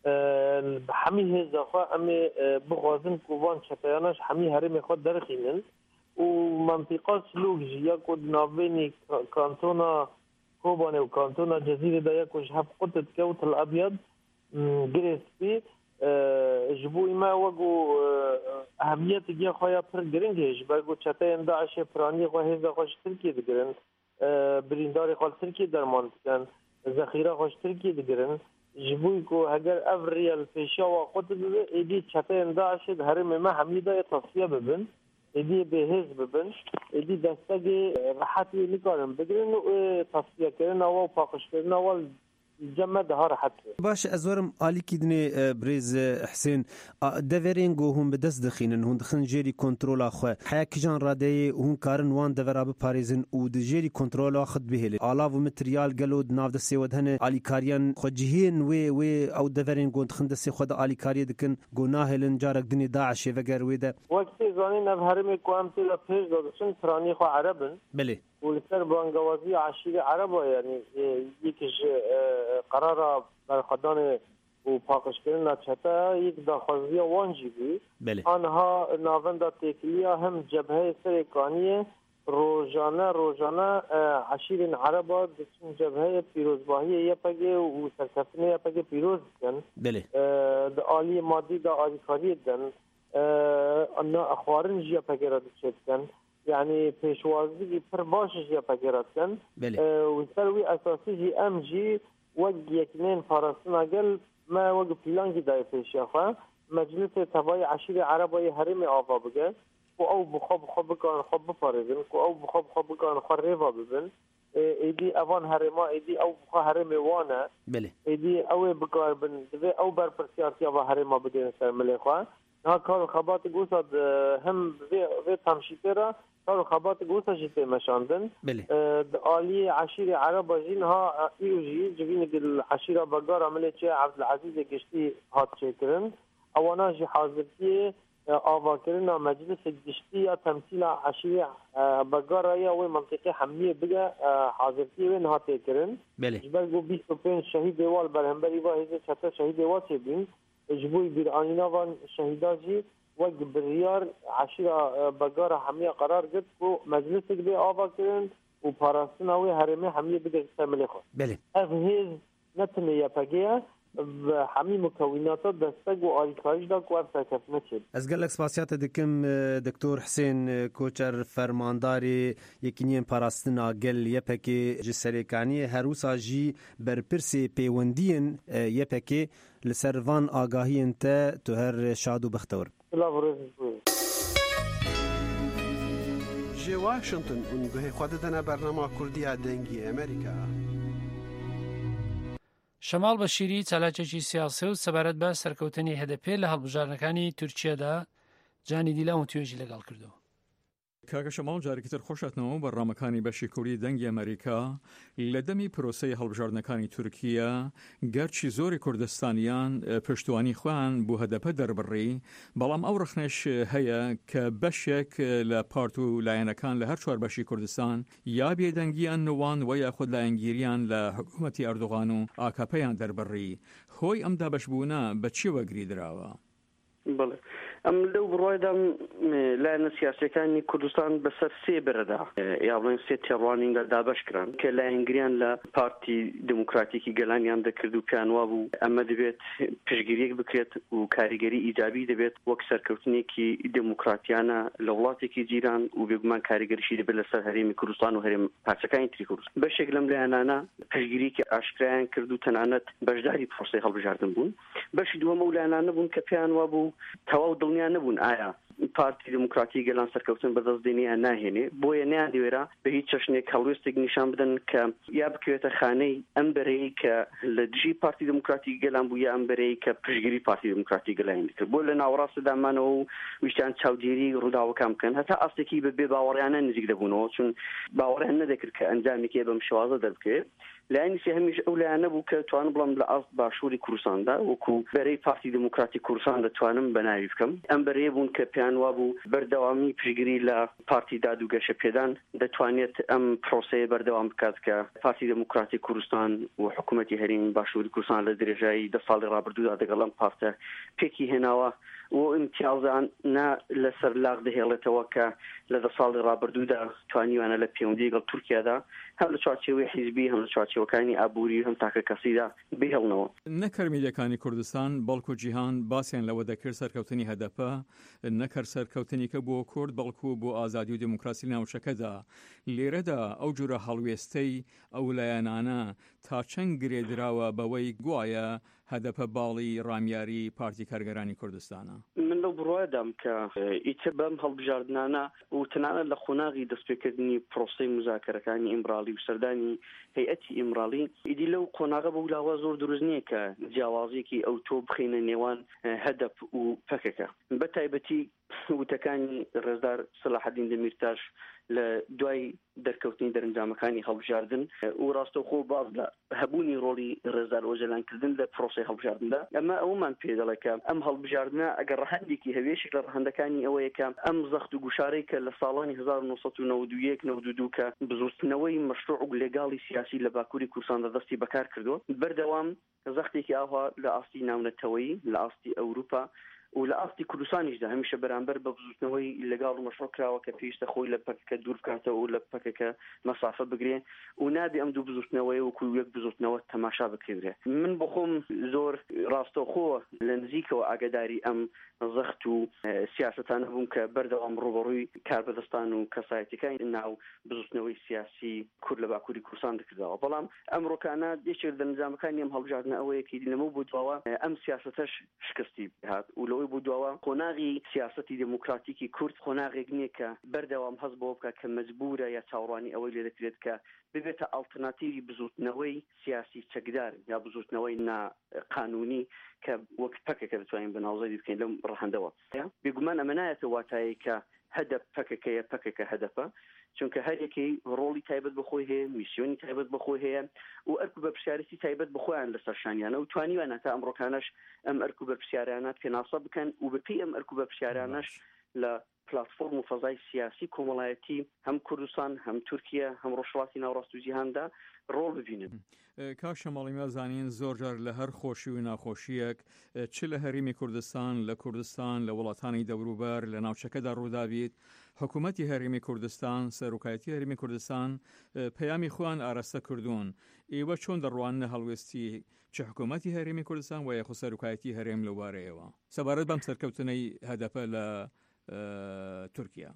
حمي هزافا أمي بغازن كوبان شتياناش حمي هرم خود درخينن ومنطقة سلوك جيا كود نابيني كانتونا كوباني وكانتونا جزيرة دايك وشحب قطة كوت الأبيض جريسبي جبوي ما وقو أهمية جيا خويا بر جرينجيش برقو شتين داعش فراني وهذا خوش تركي دقرن برينداري خال تركي درمان كان ذخيرة خوش تركي دقرن جبوي كو هجر أفريال فيشا وقطة إيدي شتين داعش هرم ما حميدة تصفية ببن إيدي بهز ببن إيدي دستاجي راحتي نكارن بقرن تصفية كرن أو باقش كرن أو الجمع دهار حتى باش أزورم آلي كيدني بريز حسين دفرين جو هم بدست دخينن هم دخن جيري كنترول أخوة حيا كجان رادي وهم كارن وان دفر أبو باريزن ودجيري كنترول أخد بهلي آلاف ومتريال قلود ناف دسي ودهن آلي كاريان خجهين وي أو دفرين جو دخن دسي خد آلي كاري دكن جو ناهلن جارك دني داعش فقر ويدا وقتي زانين أبهرمي كوامتي لبهج دادشن فراني خو عربن بلي ولسر بانجوازي عشيرة عربة يعني يكش قرار برخدان وباقش كرنا تشتا يك داخلية وانجي بي آنها نافندا تيكليا هم جبهة سريكانية روجانا عشيرة عربة دسم جبهة بيروزباهية يبقى وسركفنة يبقى بيروز كن بلي دا آلي مادي دا آلي كارية دن أنا أخوارن جيا بقى ردشت كن يعني پیشوازی پر باشش یا پگرات کن و سروی اساسی جی ام جی وگ یکنین فارسون اگل ما وگ پلانگی دای پیشیا خواه مجلس تبای عشیر عربای حرم آفا بگه و او بخواب بکن خواب بپارزن و او بخواب بکن خواه ریفا ببن ایدی اوان حرما ایدی او بخواه حرم وانه ایدی او بکار بن او بر پرسیارتی او حرما بگه سر ملی خواه ها کار خبات گوشد هم وی تمشیده را کار خبات گوشد جیته مشاندن آلی عشیر عرب جین ها ایوجی جوین دل عشیر بگار عمله چه عبدالعزیز گشتی هات چه کرن اوانا جی حاضرتی آوا کرن مجلس گشتی یا تمثیل عشیر بگار یا وی منطقه حمیه بگه حاضرتی وین هات کرن جبل گو 25 شهید وال برهنبری و هیزه چطور شهید وال چه بین جبوي بالآنينا وان شهيداجي وق بريار عشرة بقارة حمية قرار قد و مجلسك بي آبا كرن و باراستناوي هرمي حمية بقى استعملي خو أفهيز نتني يبقى حمي مكونات دستق و آليكاريش داك و أفساكف نتشد از قال لك سباسيات دكم دكتور حسين كوچر فرمانداري يكينين باراستنا قل يبقى جسريكاني هروسا جي برپرسي بيوندين يبقى لسروان آگاهی انت تو هر شاد و بختور جي واشنطن ونگوه خودتنا برنامه کردی دنگی امریکا شەماڵ بەشیری چالاکێکی سیاسی و سەبارەت بە سەرکەوتنی هەدەپێ لە هەڵبژارنەکانی تورکیادا جانی دیلا و توێژی لەگەڵ کردەوە. کاکە شەماڵ جارێکتر خۆشەتنەوە بەڕامەکانی بەشی کوردی دەنگی ئەمریکا لە دەمی پرۆسەی هەڵبژاردنەکانی تورکیا گەرچی زۆری کوردستانیان پشتوانی خۆیان بۆ هەدەپە دەربڕی بەڵام ئەو ڕخنەش هەیە کە بەشێک لە پارت و لایەنەکان لە هەر چوار بەشی کوردستان یا بێدەنگیان نوان و یاخود لایەنگیریان لە حکوومەتی ئەردوغان و ئاکاپەیان دەربڕی هۆی ئەم دابەشبوونە بە چی وەگری درراوە؟ بەڵێ ئەم لەو بڕایدام لایەنە سیاسیەکانی کوردستان بەسەر سێ بەرەدا یا بڵێن سێ تێڕوانینگە دابەشکران کە لایەنگریان لە پارتی دموکراتیکی گەلانیان دەکرد و پیانوا بوو ئەمە دەبێت پشگیریەک بکرێت و کاریگەری ئیجابی دەبێت وەک سەرکەوتنێکی دموکراتیانە لە وڵاتێکی جیران و بێگومان کاریگەریشی دەبێت لەسەر هەرێمی کوردستان و هەرێم پارچەکانی تری کوردستان بەشێک لەم لایەنانە پشگیریکی ئاشکرایان کرد و تەنانەت بەشداری پرۆسەی هەڵبژاردن بوون بەشی دووەمە و لایەنانە بوون کە پیانوا بوو تەواو دڵنیان نەبوون ئایا پارتی دموکراتی گەلان سەرکەوتن بەدەستدێنی یان ناهێنێ بۆیە نەیان دەوێرا بە هیچ چەشنێک هەڵوێستێک نیشان بدەن کە یا بکەوێتە خانەی ئەم بەرەیە کە لە دژی پارتی دموکراتی گەلان بوو یا ئەم بەرەیە کە پشگیری پارتی دموکراتی گەلان دەکرد بۆ لە ناوەڕاستدامانەوە و ویشتیان چاودێری ڕووداوەکان بکەن هەتا ئاستێکی بە بێ باوەڕیانە نزیک دەبوونەوە چون باوەڕیان نەدەکرد کە ئەنجامێکی بەم شێوازە دەبکرێت لایەنی هەمیش ئەو لایەنە بوو کە توانم بڵم لە ئاست باشووری کوردستاندا وەکو بەرەی پارتی دموکراتی کوردستان دەتوانن دەتوانم بەناوی بکەم ئەم بەرێ بوون کە پێیان وابوو بەردەوامی پشگیری لە پارتی داد و گەشە پێدان دەتوانێت ئەم پرۆسەیە بەردەوام بکات کە پارتی دموکراتی کوردستان و حکوومەتی هەرێمی باشووری کوردستان لە درێژایی 10 ساڵی ڕابردوودا لەگەڵ ئەم پارتە پێکی هێناوە و امتیازان نا لەسەر لاغ دەهێڵێتەوە کە لە 10 ساڵی ڕابردوودا توانیوانە لە پەیوەندی لەگەڵ تورکیادا هەم لە چوارچێوەی حیزبی هەم لە چوارچێوەکانی ئابووری هەم تاکە کەسیدا بهێڵنەوە. نەکەر میدیەکانی کوردستان بەڵکو جیهان باسییان لەوە دەکرد سەرکەوتنی هەدەپە نەکەر سەرکەوتنیکە بۆ کورد بەڵکو بۆ ئازادی و دموکراسی ناوچەکەدا لێرەدا ئەو جورە هەڵوێستەی ئەو لایەنانە تا چەند گرێدراوە بەوەی گوایە هەدەپە باڵی ڕامیاری پارتی کارگەرانی کوردستانە. من لەو بڕوایدام کە ئیتر بەم هەڵبژاردنانە و تەنانەت لە خۆناغی دەستپێکردنی پرۆسەی مزاکەرەکانی ئیمراڵی و سەردانی هەیئەتی ئیمراڵی ئیدی لەو قۆناغە بە ولاوە زۆر دروست نییە کە جیاوازێکی ئەو تۆ بخینە نێوان هەدەپ و پەکەکە بە تایبەتی وتەکانی ڕێزدار سەلاحەدین دەمیرتاش لە دوای دەرکەوتنی دەرەنجامەکانی هەڵبژاردن و ڕاستەوخۆ باز لە هەبوونی ڕۆڵی ڕێزدار ئۆژەلانکردن لە پرۆسەی هەڵبژاردندا ئەمە ئەومان پێ دەڵێ کە ئەم هەڵبژاردنە ئەگەر ڕەهەندێکی هەوێشێک لە ڕەهەندەکانی ئەوەیە کە ئەم زەخت و گوشارەی کە لە ساڵانی 1991-92 کە بزوستنەوەی مەشروع و لێگاڵی سیاسی لە باکووری کوردستان دەستی بەکار کردو بەردەوام زەختێکی ئاوا لە ئاستی ناونەتەوەیی لە ئاستی ئەوروپا و لە ئاستی کوردستانیشدا هەمیشە بەرامبەر بە بزوتنەوەی لەگاڵ و مەشروع کراوە کە پێویستە خۆی لە پەکەکە دوور بکاتەوە و لە پەکەکە مەسافە بگرێ و نابێ ئەم دوو بزوتنەوەی وەکو یەک بزوتنەوە تەماشا بکرێ. من بۆ خۆم زۆر ڕاستەوخۆ لە نزیکەوە ئاگاداری ئەم زەخت و سیاستانە بووم کە بەردەوام ڕوبەڕووی کاربەدەستان و کەسایەتەکانی ناو بزوتنەوەی سیاسی کورد لە باکووری کوردستان دەکردەوە. بەڵام ئەمڕۆکانە یەکێک لە نظامەکانی ئەم هەڵبژاردنە ئەوەیەکی لەمە بوو دواوە ئەم سیاستەش شکستی هات و لەوەی بوو دواوە قۆناغی سیاسەتی دموکراتیکی کورد قۆناغێک نییە کە بەردەوام هەست بۆ بکە کە مەجبورە یا چاوەڕوانی ئەوەی لێ دەکرێت کە ببێتە ئالتەرناتیڤی بزوتنەوەی سیاسی چەکدار یا بزوتنەوەی ناقانونی کە وەک پەکەکە دەتوانین بەناوزەی بکەین لەم ڕەهەندەوە. بێگومان ئەمە نایەتە واتایی کە هەدەف پەکەکەیە پەکەکە هەدەفە چونکە هەرێکی ڕۆڵی تایبەت بەخۆی هەیە میسیۆنی تایبەت بەخۆی هەیە و ئەرک و بەرپرسیارەتی تایبەت بەخۆیان لەسەر شانیانە و توانیوانە تا ئەمڕۆکانەش ئەم ئەرک و بەرپرسیارانە پێناسە بکەن و بەپێی ئەم ئەرک و بەرپرسیارانەش لە پلاتفۆرم و فەزای سیاسی کۆمەڵایەتی هەم کوردستان هەم تورکیا هەم ڕۆژهەڵاتی ناوڕاست و جیهاندا ڕۆڵ ببینن. کاک شەماڵی مازانین زۆر جار لە هەر خۆشی و ناخۆشیەک چ لە هەرێمی کوردستان لە کوردستان لە وڵاتانی دەوروبەر لە ناوچەکەدا ڕووداویت حکوومەتی هەرێمی کوردستان سەرۆکایەتی هەرێمی کوردستان پەیامی خۆیان ئاراستە کردوون ئێوە چۆن دەڕوانە هەڵوێستی چ حکوومەتی هەرێمی کوردستان و یاخو سەرۆکایەتی هەرێم لەوارەیەوە سەبارەت بەم سەرکەوتنەی هەدەپە لە تورکیا؟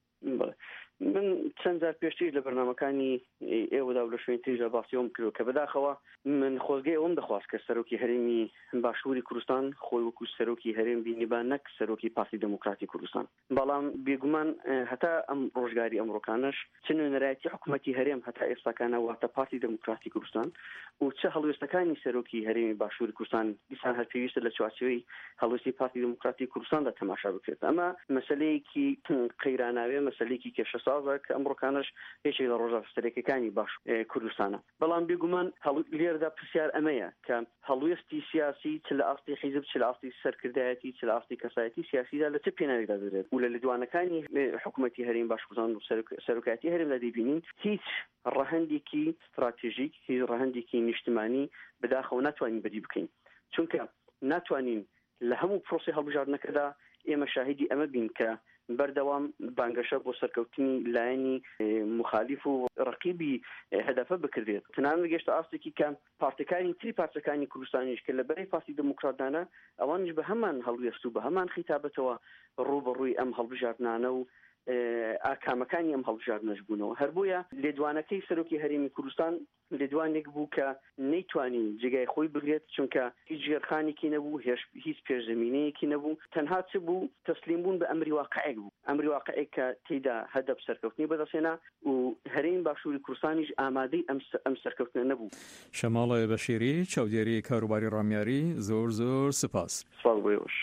من چەند جار پێشتر لە بەرنامەکانی ئێوەدا و لە شوێن تریژە باسیەوەم کردو کە بەداخەوە من خۆزگەی ئەوم دەخواست کە سەرۆکی هەرێمی باشووری کوردستان خۆی وەکو سەرۆکی هەرێم بینیبا نەک سەرۆکی پارتی دموکراتی کوردستان. بەڵام بێگومان هەتا ئەم ڕۆژگاری ئەمڕۆکانش چ نوێنەرایەتی حکوومەتی هەرێم هەتا ئێستاکانە واتە پارتی دموکراتی کوردستان و چه هەڵوێستەکانی سەرۆکی هەرێمی باشووری کوردستان دیسان هەر پێویستە لە چوارچێوەی هەڵوێستی پارتی دموکراتی کوردستاندا تەماشا بکرێت. ئەمە مەسەلەیەکی قەیراناوێ مەسەلەیەکی کێشەسازە کە ئەمڕۆکانش هێچێک لە ڕۆژهەڵاتەکانی باش کوردستانە. بەڵام بێگومان لێرەدا پرسیار ئەمەیە کە هەڵوێستی سیاسی چ لە ئاستی حیزب چ لە ئاستی سەرکردایەتی چ لە ئاستی کەسایەتی سیاسیدا لە چه پێناوێکدا دەدرێت و لە لێدوانەکانی حکوومەتی هەرێمی باش کوردستان و سەرۆکایەتی هەرێمدا دەبینین هیچ ڕەهەندێکی استراتیژیک هیچ ڕەهەندێکی نیشتمانی بەداخەوە ناتوانین بەدی بکەین چونکە ناتوانین لە هەموو پرۆسی هەڵبژاردنەکەدا ئێمە شاهدی ئەمە بین کە بەردەوام بانگەشە بۆ سەرکەوتنی لایەنی مخالیف و ڕقیبی هەدەفە بکردێت. تەنانەت گەشتە ئاستێکی کە پارتەکانی تری پارتەکانی کوردستانیش کە لە بەرەی پارتی دموکراتانە ئەوانش بە هەمان هەڵوێست و بە هەمان خیتابەتەوە ڕوبەڕووی ئەم هەڵبژاردنانە و ئاکامەکانی ئەم هەڵبژاردنەش بوونەوە. هەر بۆیە لێدوانەکەی سەرۆکی هەرێمی کوردستان لێدوانێک بوو کە نەیتوانی جێگای خۆی بگرێت چونکە هیچ ژێرخانێکی نەبوو هیچ پێشزەمینەیەکی نەبوو تەنها چ بوو تەسلیم بوون بە ئەمری واقعێک بوو ئەمری واقعێک کە تێیدا هەدەف سەرکەوتنی بەدەستێنا و هەرێمی باشووری کوردستانیش ئامادەی ئەم سەرکەوتنە نەبوو. شەماڵە بەشیری چاودێری کاروباری ڕامیاری زۆر زۆر سپاس. سپاس بۆیەوەش.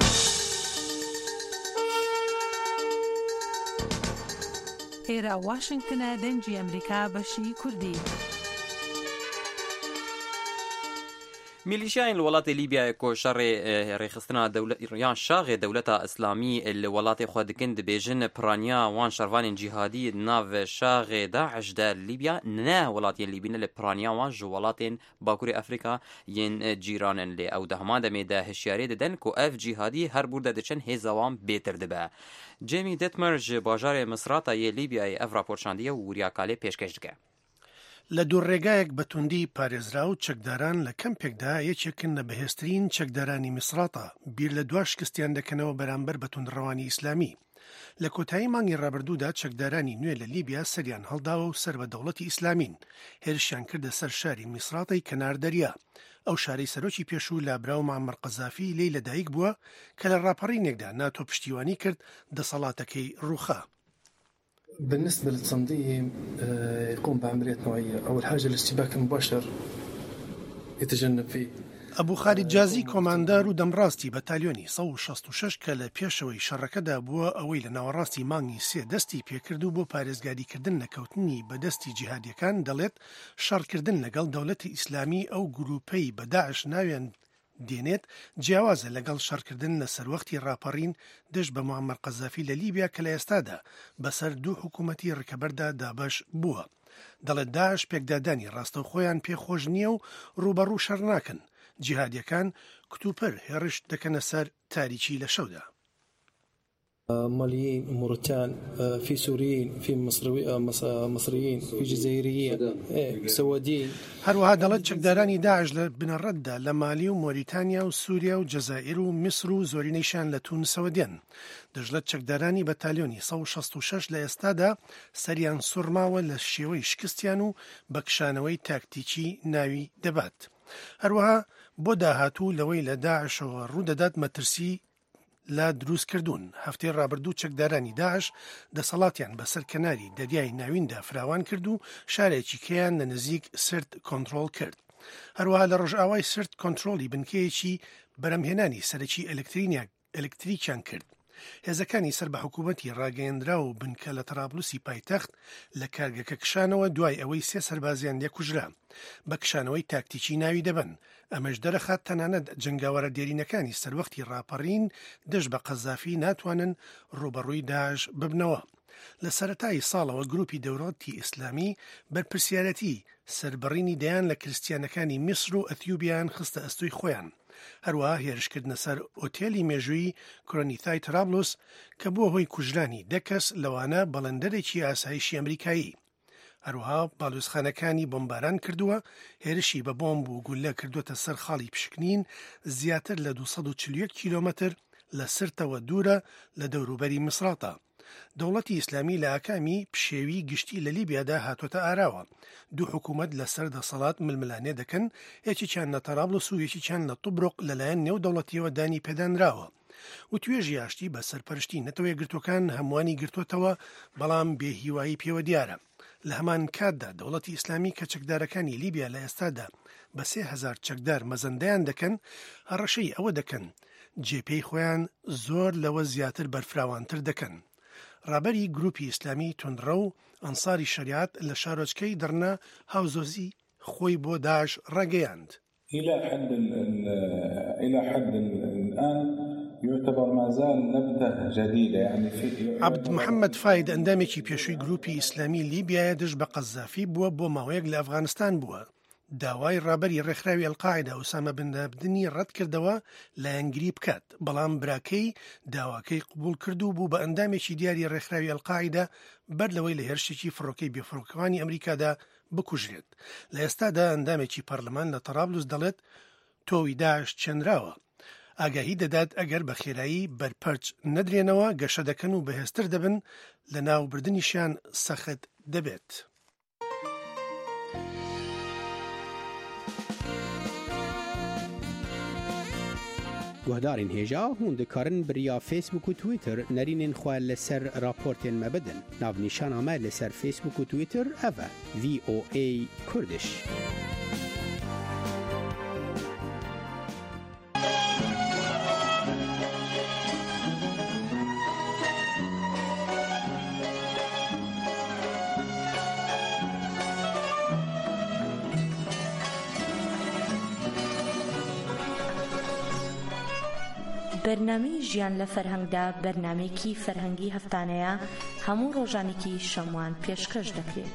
ئێرە واشنگتنە دەنگی ئەمریکا بەشی کوردی. میلیشیاین وڵاتی لیبیا کو شر ڕێخستنا یان شاغ دەولەتە ئیسلامی لە وڵاتی خۆ دکن دەبێژن پرانیا وان شەروانین جیهادی ناو شاغ داعش دا لیبیا نه وڵاتیان لیبینە لە پرانیا وان ژ وڵاتین باکووری ئەفریقا یەن جیرانن لێ ئەو دەهما دەمێدا هشیارێ دەدەن کو ئەف جیهادی هەر بوردە دەچن هێزەوان بێتر دەبە. جێمی دەتمەر ژ باژارێ مسراتە یە لیبیای ئەف راپۆرچاندیە و وریاکالێ پێشکەش دکە. لە دوورڕێگایەک بەتوندی پارێزرا و چەکداران لە کەمپێکدا یەکێکن لە بەهێزترین چەکدارانی میسراتە بیر لە دوا شکستیان دەکەنەوە بەرامبەر بە توندڕەوانی ئیسلامی. لە کۆتایی مانگی ڕابردوودا چەکدارانی نوێ لە لیبیا سەریان هەڵداوە و سەر بە دەوڵەتی ئیسلامین هێرشیان کردە سەر شاری میسراتی کەنار دەریا. ئەو شارەی سەرۆکی پێشوو لابرا و مامەر قەزافی لێی لەدایک بووە کە لە ڕاپەڕینێکدا ناتۆ پشتیوانی کرد دەسەڵاتەکەی ڕووخا. بالنسبة للتنظيم يقوم بعمليات نوعية. أول حاجة الاشتباك المباشر يتجنب فيه. ئەبوو خالید جازی کۆماندار و دەمڕاستی بەتالیۆنی 166 کە لە پێشەوەی شەڕەکەدا بووە ئەوەی لە ناوەڕاستی مانگی سێ دەستی پێکرد و بۆ پارێزگاریکردن نەکەوتنی بەدەستی جیهادیەکان دەڵێت شەڕکردن لەگەڵ دەوڵەتی ئیسلامی ئەو گروپەی بە داعش ناویان دێنێت جیاوازە لەگەڵ شەڕکردن لە سەروەختی ڕاپەڕین دەشت بە موعەمەر قەزافی لە لیبیا کە لە ئێستادا بەسەر دوو حکوومەتی ڕکەبەردا دابەش بووە. دەڵێت داعش پێکدادانی ڕاستەوخۆیان پێخۆش نییە و ڕوبەڕوو شەڕ ناکەن. جیهادیەکان کتوپەر هێڕشت دەکەنە سەر تاریکی لە شەودا. ماليين موريتان في سوريين في مصريين في جزائريين سواديين. هەروەها دەڵێت چەکدارانی داعش لە بنەڕەتدا لە مالی و مۆریتانیا و سووریا و جەزائیر و میسر و زۆرینەیشان لە تونسەوە دێن. دەژڵەت چەکدارانی بەتالیۆنی 166 لە ئێستادا سەریان سوڕماوە لە شێوەی شکستیان و بەکشانەوەی تاکتیکی ناوی دەبات. هەروەها بۆ داهاتوو لەوەی لە داعشەوە ڕوودەدات مەترسی لا دروست کردوون. هەفتەی ڕابردوو چەکدارانی داعش دەسەڵاتیان بەسەر کەناری دەریای ناویندا فراوان کرد و شارێکی کەیان لە نزیک سرد کۆنتڕۆڵ کرد. هەروەها لە ڕۆژئاوای سرد کۆنتڕۆڵی بنکەیەکی بەرەمهێنانی سەرەکی ئەلکتریکیان کرد. هێزەکانی سەر بە حکوومەتی ڕاگەیەندرا و بنکە لە تەرابلوسی پایتەخت لە کارگەکە کشانەوە دوای ئەوەی سێ سەربازیان لێکوژرا بە کشانەوەی تاکتیکی ناوی دەبن. ئەمەش دەرەخات تەنانەت جنگاوەرە دێرینەکانی سەروەختی ڕاپەڕین دەشت بە قەزافی ناتوانن ڕوبەڕووی داعش ببنەوە. لە سەرەتای ساڵەوە گروپی دەوڵەتی ئیسلامی بەرپرسیارەتی سەربڕینی دەیان لە کریستیانەکانی میسر و ئەتیوبیان خستە ئەستۆی خۆیان. هەروەها هێرشکردنە سەر ئۆتێلی مێژووی کرۆنیتای ترابلوس کە بووە هۆی کوژرانی دەکەس لەوانە بەڵندەرێکی ئاسایشی ئەمریکایی. هەروەها باڵوزخانەکانی بۆمباران کردووە، هێرشی بە بۆمب و گولە کردوتە سەر خاڵی پشکنین زیاتر لە 241 کیلۆمەتر لە سرتەوە دوورە لە دەوروبەری مسراتە. دەوڵەتی ئیسلامی لە ئاکامی پشێوی گشتی لە لیبیادا هاتوۆتە ئاراوە. دوو حکوومەت لەسەر دەسەڵات ململانێ دەکەن، یەکێکیان لە تەرابلس و یەکێکیان لە توبڕۆق لەلایەن نێو دەوڵەتیەوە دانی پێدانراوە. و توێژی ئاشتی بە سەرپەرشتی نەتەوە یەکگرتوەکان هەمووانی گرتوۆتەوە، بەڵام بێهیوایی پێوە دیارە. لە هەمان کاتدا دەوڵەتی ئیسلامی کە چەکدارەکانی لیبیا لە ئێستادا بە 3000 چەکدار مەزەندەیان دەکەن، هەڕەشەی ئەوە دەکەن جێپەی خۆیان زۆر لەوە زیاتر بەرفراوانتر دەکەن. ڕابەری گروپی ئیسلامی توندڕە و ئەنساری شریعەت لە شارۆچکەی دڕنا هاوزۆزی خۆی بۆ داعش ڕاگەیاند. إلى حد الآن يعتبر ما زال نبتة جديدة يعني في عبد محمد فاید ئەندامێکی پێشووی گروپی ئیسلامی لیبیایە دژ بە قەزافی بووە بۆ ماوەیەک لە ئەفغانستان بووە. داوای ڕابەری ڕێکخراوی ئەلقاعیدا ئوسامە بن لادنی ڕەت کردەوە لایەنگری بکات، بەڵام براکەی داواکەی قبول کردو بوو بە ئەندامێکی دیاری ڕێکخراوی ئەلقاعیدا بەر لەوەی لە هێرشێکی فڕۆکەی بێفڕۆکەوانی ئەمریکادا بکوژرێت. لە ئێستادا ئەندامێکی پەرلەمان لە تەرابلوس دەڵێت تۆوی داعش چێنراوە. ئاگاهی دەدات ئەگەر بە خێرایی بەرپەرچ نەدرێنەوە گەشە دەکەن و بەهێزتر دەبن، لە ناوبردنیشیان سەخت دەبێت. گوهدارین هێژا هون دikarin biriya Facebook û Twitter nerînên xwe li ser raportên me bidin. Navnîşana me li ser Facebook û Twitter ev e VOA Kurdish. بەرنامەی ژیان لە فەرهەنگدا بەرنامەیەکی فەرهەنگی هەفتانەیە هەموو ڕۆژانێکی شەموان پێشکەش دەکرێت.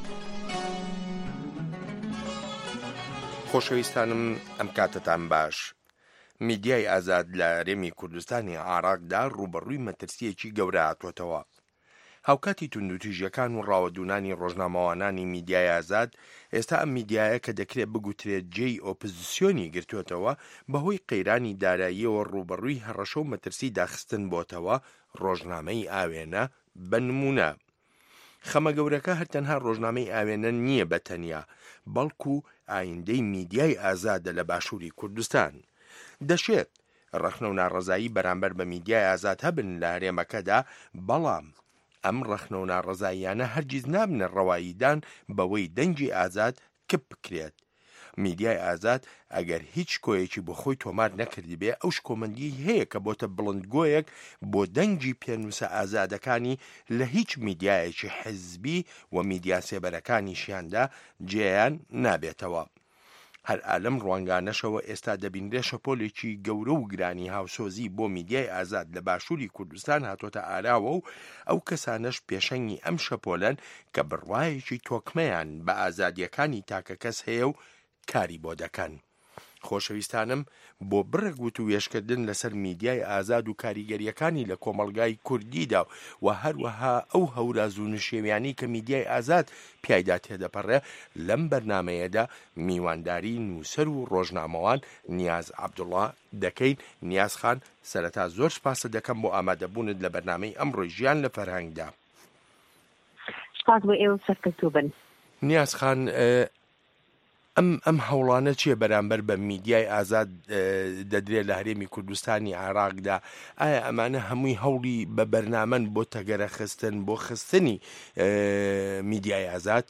خۆشەویستانم ئەم کاتتان باش. میدیای ئازاد لە هەرێمی کوردستانی عێراقدا ڕوبەڕووی مەترسیەکی گەورە هاتووەتەوە. هاوکاتی توندوتیژیەکان و ڕاوەدونانی ڕۆژنامەوانانی میدیای ئازاد ئێستا ئەم میدیایە کە دەکرێت بگوترێت جێی ئۆپۆزیسیۆنی گرتووەتەوە بەهۆی قەیرانی داراییەوە ڕوبەڕووی هەڕەشە و مەترسی داخستن بۆتەوە ڕۆژنامەی ئاوێنە بە نمونە. خەمە گەورەکە هەرتەنها ڕۆژنامەی ئاوێنە نییە بەتەنیا، بەڵکو ئایندەی میدیای ئازادە لە باشووری کوردستان. دەشێت ڕەخنە و ناڕەزایی بەرامبەر بە میدیای ئازاد هەبن لە هەرێمەکەدا، بەڵام ئەم ڕەخنە و ناڕەزاییانە هەرگیز نابنە ڕەواییدان بەوەی دەنگی ئازاد کپ بکرێت. میدیای ئازاد ئەگەر هیچ کۆیەکی بۆ خۆی تۆمار نەکردی بێ، ئەو شکۆمەندی هەیە کە بۆتە بڵندگۆیەک بۆ دەنگی پێنووسە ئازادەکانی لە هیچ میدیایەکی حزبی و میدیا سێبەرەکانیشیاندا جێیان نابێتەوە. هەر ئالەم ڕوانگانەشەوە ئێستا دەبینرێ شەپۆلێکی گەورە و گرانی هاوسۆزی بۆ میدیای ئازاد لە باشووری کوردستان هاتۆتە ئاراوە و ئەو کەسانەش پێشەنگی ئەم شەپۆلەن کە بڕوایەکی تۆکمەیان بە ئازادیەکانی تاکە کەس هەیە و کاری بۆ دەکەن. خۆشەویستانم، بۆ بڕێگوت و وێشکردن لەسەر میدیای ئازاد و کاریگەریەکانی لە کۆمەڵگای کوردیدا و هەروەها ئەو هەوراز و نشێویانی کە میدیای ئازاد پیایدا تێدەپەڕێ، لەم بەرنمەیەدا میوانداری نووسەر و ڕۆژنامەوان نیاز عەبدوڵڵا دەکەین. نیاز خان، سەرەتا زۆر سپاس دەکەم بۆ ئامادەبوونت لە بەرنامەی ئەمڕۆی ژیان لە فەرهەنگدا. سپاس بۆ ئێوە سەرکەوتوو بن. نیاز خان، ئەم هەوڵانە چییە بەرامبەر بە میدیای ئازاد دەدرێت لە هەرێمی کوردستانی عێراقدا؟ ئایا ئەمانە هەمووی هەوڵی بە بەرنامەن بۆ تەگەرە خستن، بۆ خستنی میدیای ئازاد؟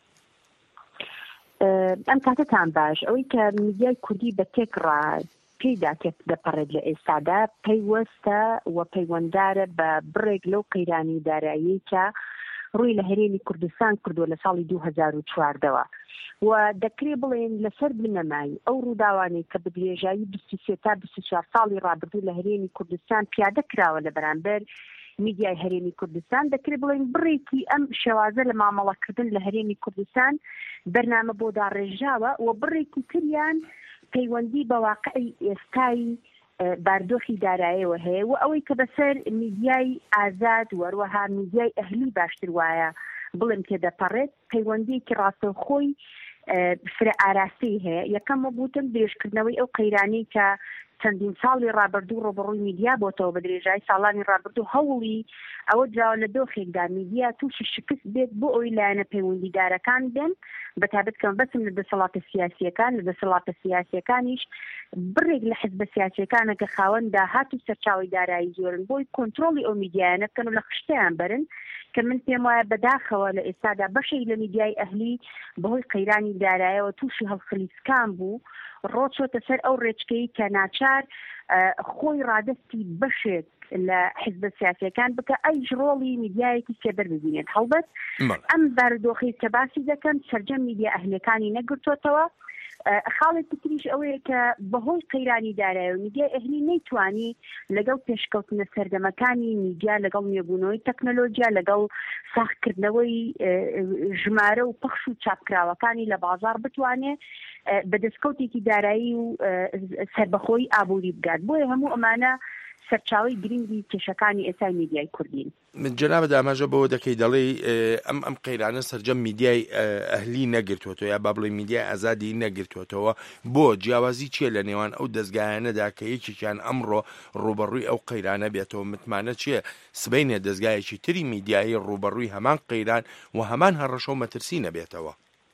ئەم کاتتان باش. ئەوەی کە میدیای کوردی بە تێکڕا پێیدا تێک دەپەڕێت لە ئێستادا پەیوەستە و پەیوەنددارە بە بڕێک لەو قەیرانی دارایی کە ڕووی لە هەرێمی کوردستان کردووە لە ساڵی 2014ەوە و دەکرێت بڵێن لەسەر بنەمای ئەو ڕووداوانەی کە بە درێژایی 23 تا 24 ساڵی ڕابردوو لە هەرێمی کوردستان پیادە کراوە لە بەرامبەر میدیای هەرێمی کوردستان، دەکرێت بڵێن بڕێکی ئەم شێوازە لە مامەڵەکردن لە هەرێمی کوردستان بەرنامە بۆ داڕێژاوە و بڕێکی تریان پەیوەندی بە واقعی ئێستایی باردۆخی داراییەوە هەیە و ئەوەی کە بەسەر میدیای ئازاد وەروەها میدیای ئەهلی باشتر وایە بڵێم تێدەپەڕێت، پەیوەندیەکی ڕاستەوخۆی فرە ئاراستی هەیە. یەکەم وەگوتم درێژکردنەوەی ئەو قەیرانی کە چەندین ساڵی ڕابردوو ڕۆبەڕووی میدیا بۆتەوە بە درێژایی ساڵانی ڕابردوو هەوڵی ئەوە دراوە لە دۆخێکدا میدیا تووشی شکست بێت بۆ ئەوی لایەنە پەیوەندیدارەکان بێن بەتابەت کەم بەسم لە دەسەڵاتە سیاسیەکان، لە دەسەڵاتە سیاسیەکانیش بڕێک لە حزبە سیاسیەکانە کە خاوەن داهات و سەرچاوی دارایی زۆرن بۆی کۆنتڕۆڵی ئەو میدیایانە بکەن و لە خشتیان بەرن کە من پێم وایە بەداخەوە لە ئێستادا بەشێک لە میدیای ئەهلی بەهۆی قەیرانی داراییەوە تووشی هەڵخلیسکان بوو، ڕۆچۆتە سەر ئەو ڕێچکەی کە ناچار خۆی ڕادستی بەشێک لە حزبە سیاسیەکان بکە ئەیش ڕۆڵی میدیایەکی سێبەر ببینێت. هەڵبەت ئەم بارودۆخی کە باسی دەکەم سەرجەم میدیا ئەهلەکانی نەگرتوتەوە. خاڵێکی تریش ئەوەیە کە بەهۆی قەیرانی داراییەوە میدیای ئەهلی نەیتوانی لەگەڵ پێشکەوتنە سەردەمەکانی میدیا، لەگەڵ نوێبوونەوەی تەکنۆلۆژیا، لەگەڵ ساختکردنەوەی ژمارە و پەخش و چاپکراوەکانی لە بازار بتوانێت بە دەستکەوتێکی دارایی و سەربەخۆی ئابووری بگات. بۆیە هەموو ئەمانە سەرچاوی گرنگی کێشەکانی ئێستای میدیای کوردین. جناب داماژە بەوە دەکەی دەڵێ ئەم قەیرانە سەرجەم میدیای ئەهلی نەگرتوێتەوە یا با بڵێ میدیای ئازادی نەگرتوێتەوە. بۆ جیاوازی چیە لە نێوان ئەو دەستگایانەدا کە یەکێکیان ئەمڕۆ ڕوبەڕووی ئەو قەیرانە بێتەوە؟ متمانە چییە سبەینێ دەستگایەکی تری میدیایی ڕوبەڕووی هەمان قەیران و هەمان هەڕەشە و مەترسی نەبێتەوە؟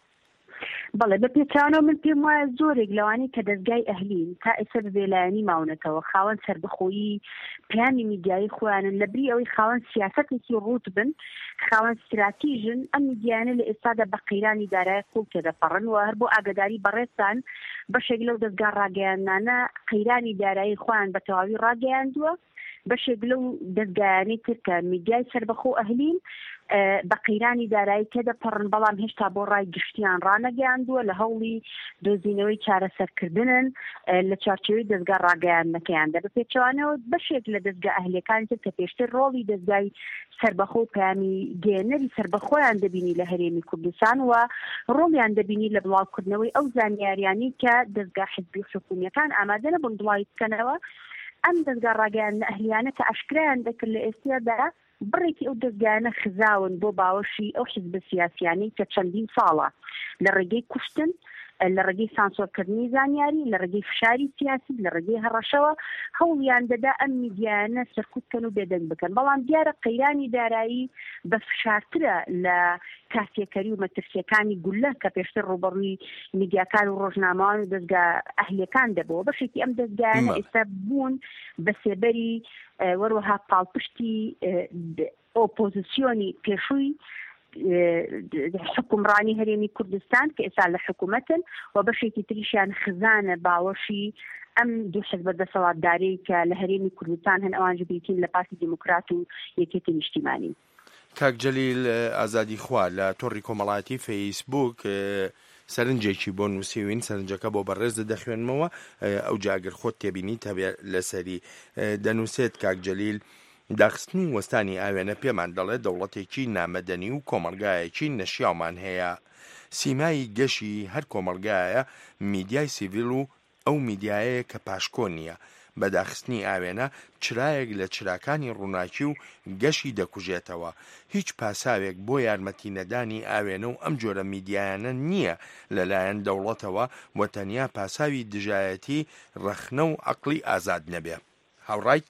بەڵێ بە پێچانەوە من پێم وایە زۆرێک لەوانی کە دەستگای ئەهلی تا ئێستا بەبێلایەنی ماونەتەوە خاوەن سەربەخۆیی پلانی میدیایی خۆیانن لەبری ئەوەی خاوەن سیاسەتێکی ڕوت بن، خاوەن استراتیژن، ئەم میدیانە لە ئێستادا بە قەیرانی دارایی خۆڵ تێدەپەڕن و هەر بۆ ئاگاداری بەڕێستان بەشێک لەو دەستگا ڕاگەیاندانە قەیرانی دارایی خۆیان بە تەواوی ڕاگەیاندووە بەشێک لەو دەستگایانەی تر کە میدیای سربەخۆ ئەهلین بە قەیرانی دارایی تێدەپەڕن بەڵام هێشتا بۆ ڕای گشتیان ڕانەگەیاندووە لە هەوڵی دۆزینەوەی چارەسەرکردنن لە چارچێوەی دەستگا ڕاگەیاندنەکەیاندا بە پێچەوانەوە بەشێک لە دەستگا ئەهلەکان تر کە پێشتر ڕۆڵی دەستگای سربەخۆ و پەیامی گەێنەری سربەخۆیان دەبینی لە هەرێمی کوردستان و ڕۆڵیان دەبینی لە بڵاوکردنەوەی ئەو زانیاریانی کە دەستگا حزبی حکوومیەکان ئامادە نەبوون بڵاوی بکەنەوە ئەم دەستگا ڕاگەیاندنە ئەهلیانە کە ئاشکرایان دەکرد لە ئێستادا بڕێکی ئەو دەستگایانە خزاون بۆ باوەشی ئەو حزب سیاسیانی کە چەندین ساڵە لە ڕێگەی کوشتن لە ڕێگەی سانسۆرکردنی زانیاری لە ڕێگەی فشاری سیاسی لە ڕێگەی هەڕەشەوە هەوڵیان دەدا ئەم میدیایانە سەرکوتکەن و بێدەنگ بکەن بەڵام دیارە قەیرانی دارایی بە فشارترە لە کاسێکەری و مەترسیەکانی گولە کە پێشتر ڕوبەڕووی میدیاکان و ڕۆژنامەوان و دەستگا ئەهلەکان دەبەوە بەشێکی ئەم دەستگایانە ئێستا بوون بە سێبەری وەروەها پاڵپشتی ئۆپۆزیسیۆنی پێشووی حکومڕانی هەرێمی کوردستان کە ئێستا لە حکوومەتن و بەشێکی تریشیان خزانە باوەشی ئەم دوو حزبە دەسەڵاتدارەی کە لە هەرێمی کوردستان هەن ئەوان بێتین لە پارتی دیموکرات و یەکێتی نیشتیمانی. کاک جەلیل ئازادی خوا لە تۆڕی کۆمەڵایەتی فەیسبوک سەرنجێکی بۆ نووسیوین سەرنجەکە بۆ بەڕێز دەخوێنمەوە ئەو جاگر خۆت تێبینی تەبێ لەسەری دەنووسێت کاک جەلیل داخستنی وەستانی ئاوێنە پێمان دەڵێ دەوڵەتێکی نامەدەنی و کۆمەلگایەکی نەشیاومان هەیە سیمایی گەشی هەر کۆمەلگایە میدیای سیڤیل و ئەو میدیایەیە کە پاشکۆ نییە بە داخستنی ئاوێنە چرایەک لە چراکانی ڕووناکی و گەشی دەکوژێتەوە هیچ پاساوێک بۆ یارمەتی نەدانی ئاوێنە و ئەم جۆرە میدیایانە نییە لەلایەن دەوڵەتەوە وە تەنیا پاساوی دژایەتی ڕەخنە و عەقڵی ئازاد نەبێ. هاوڕایت؟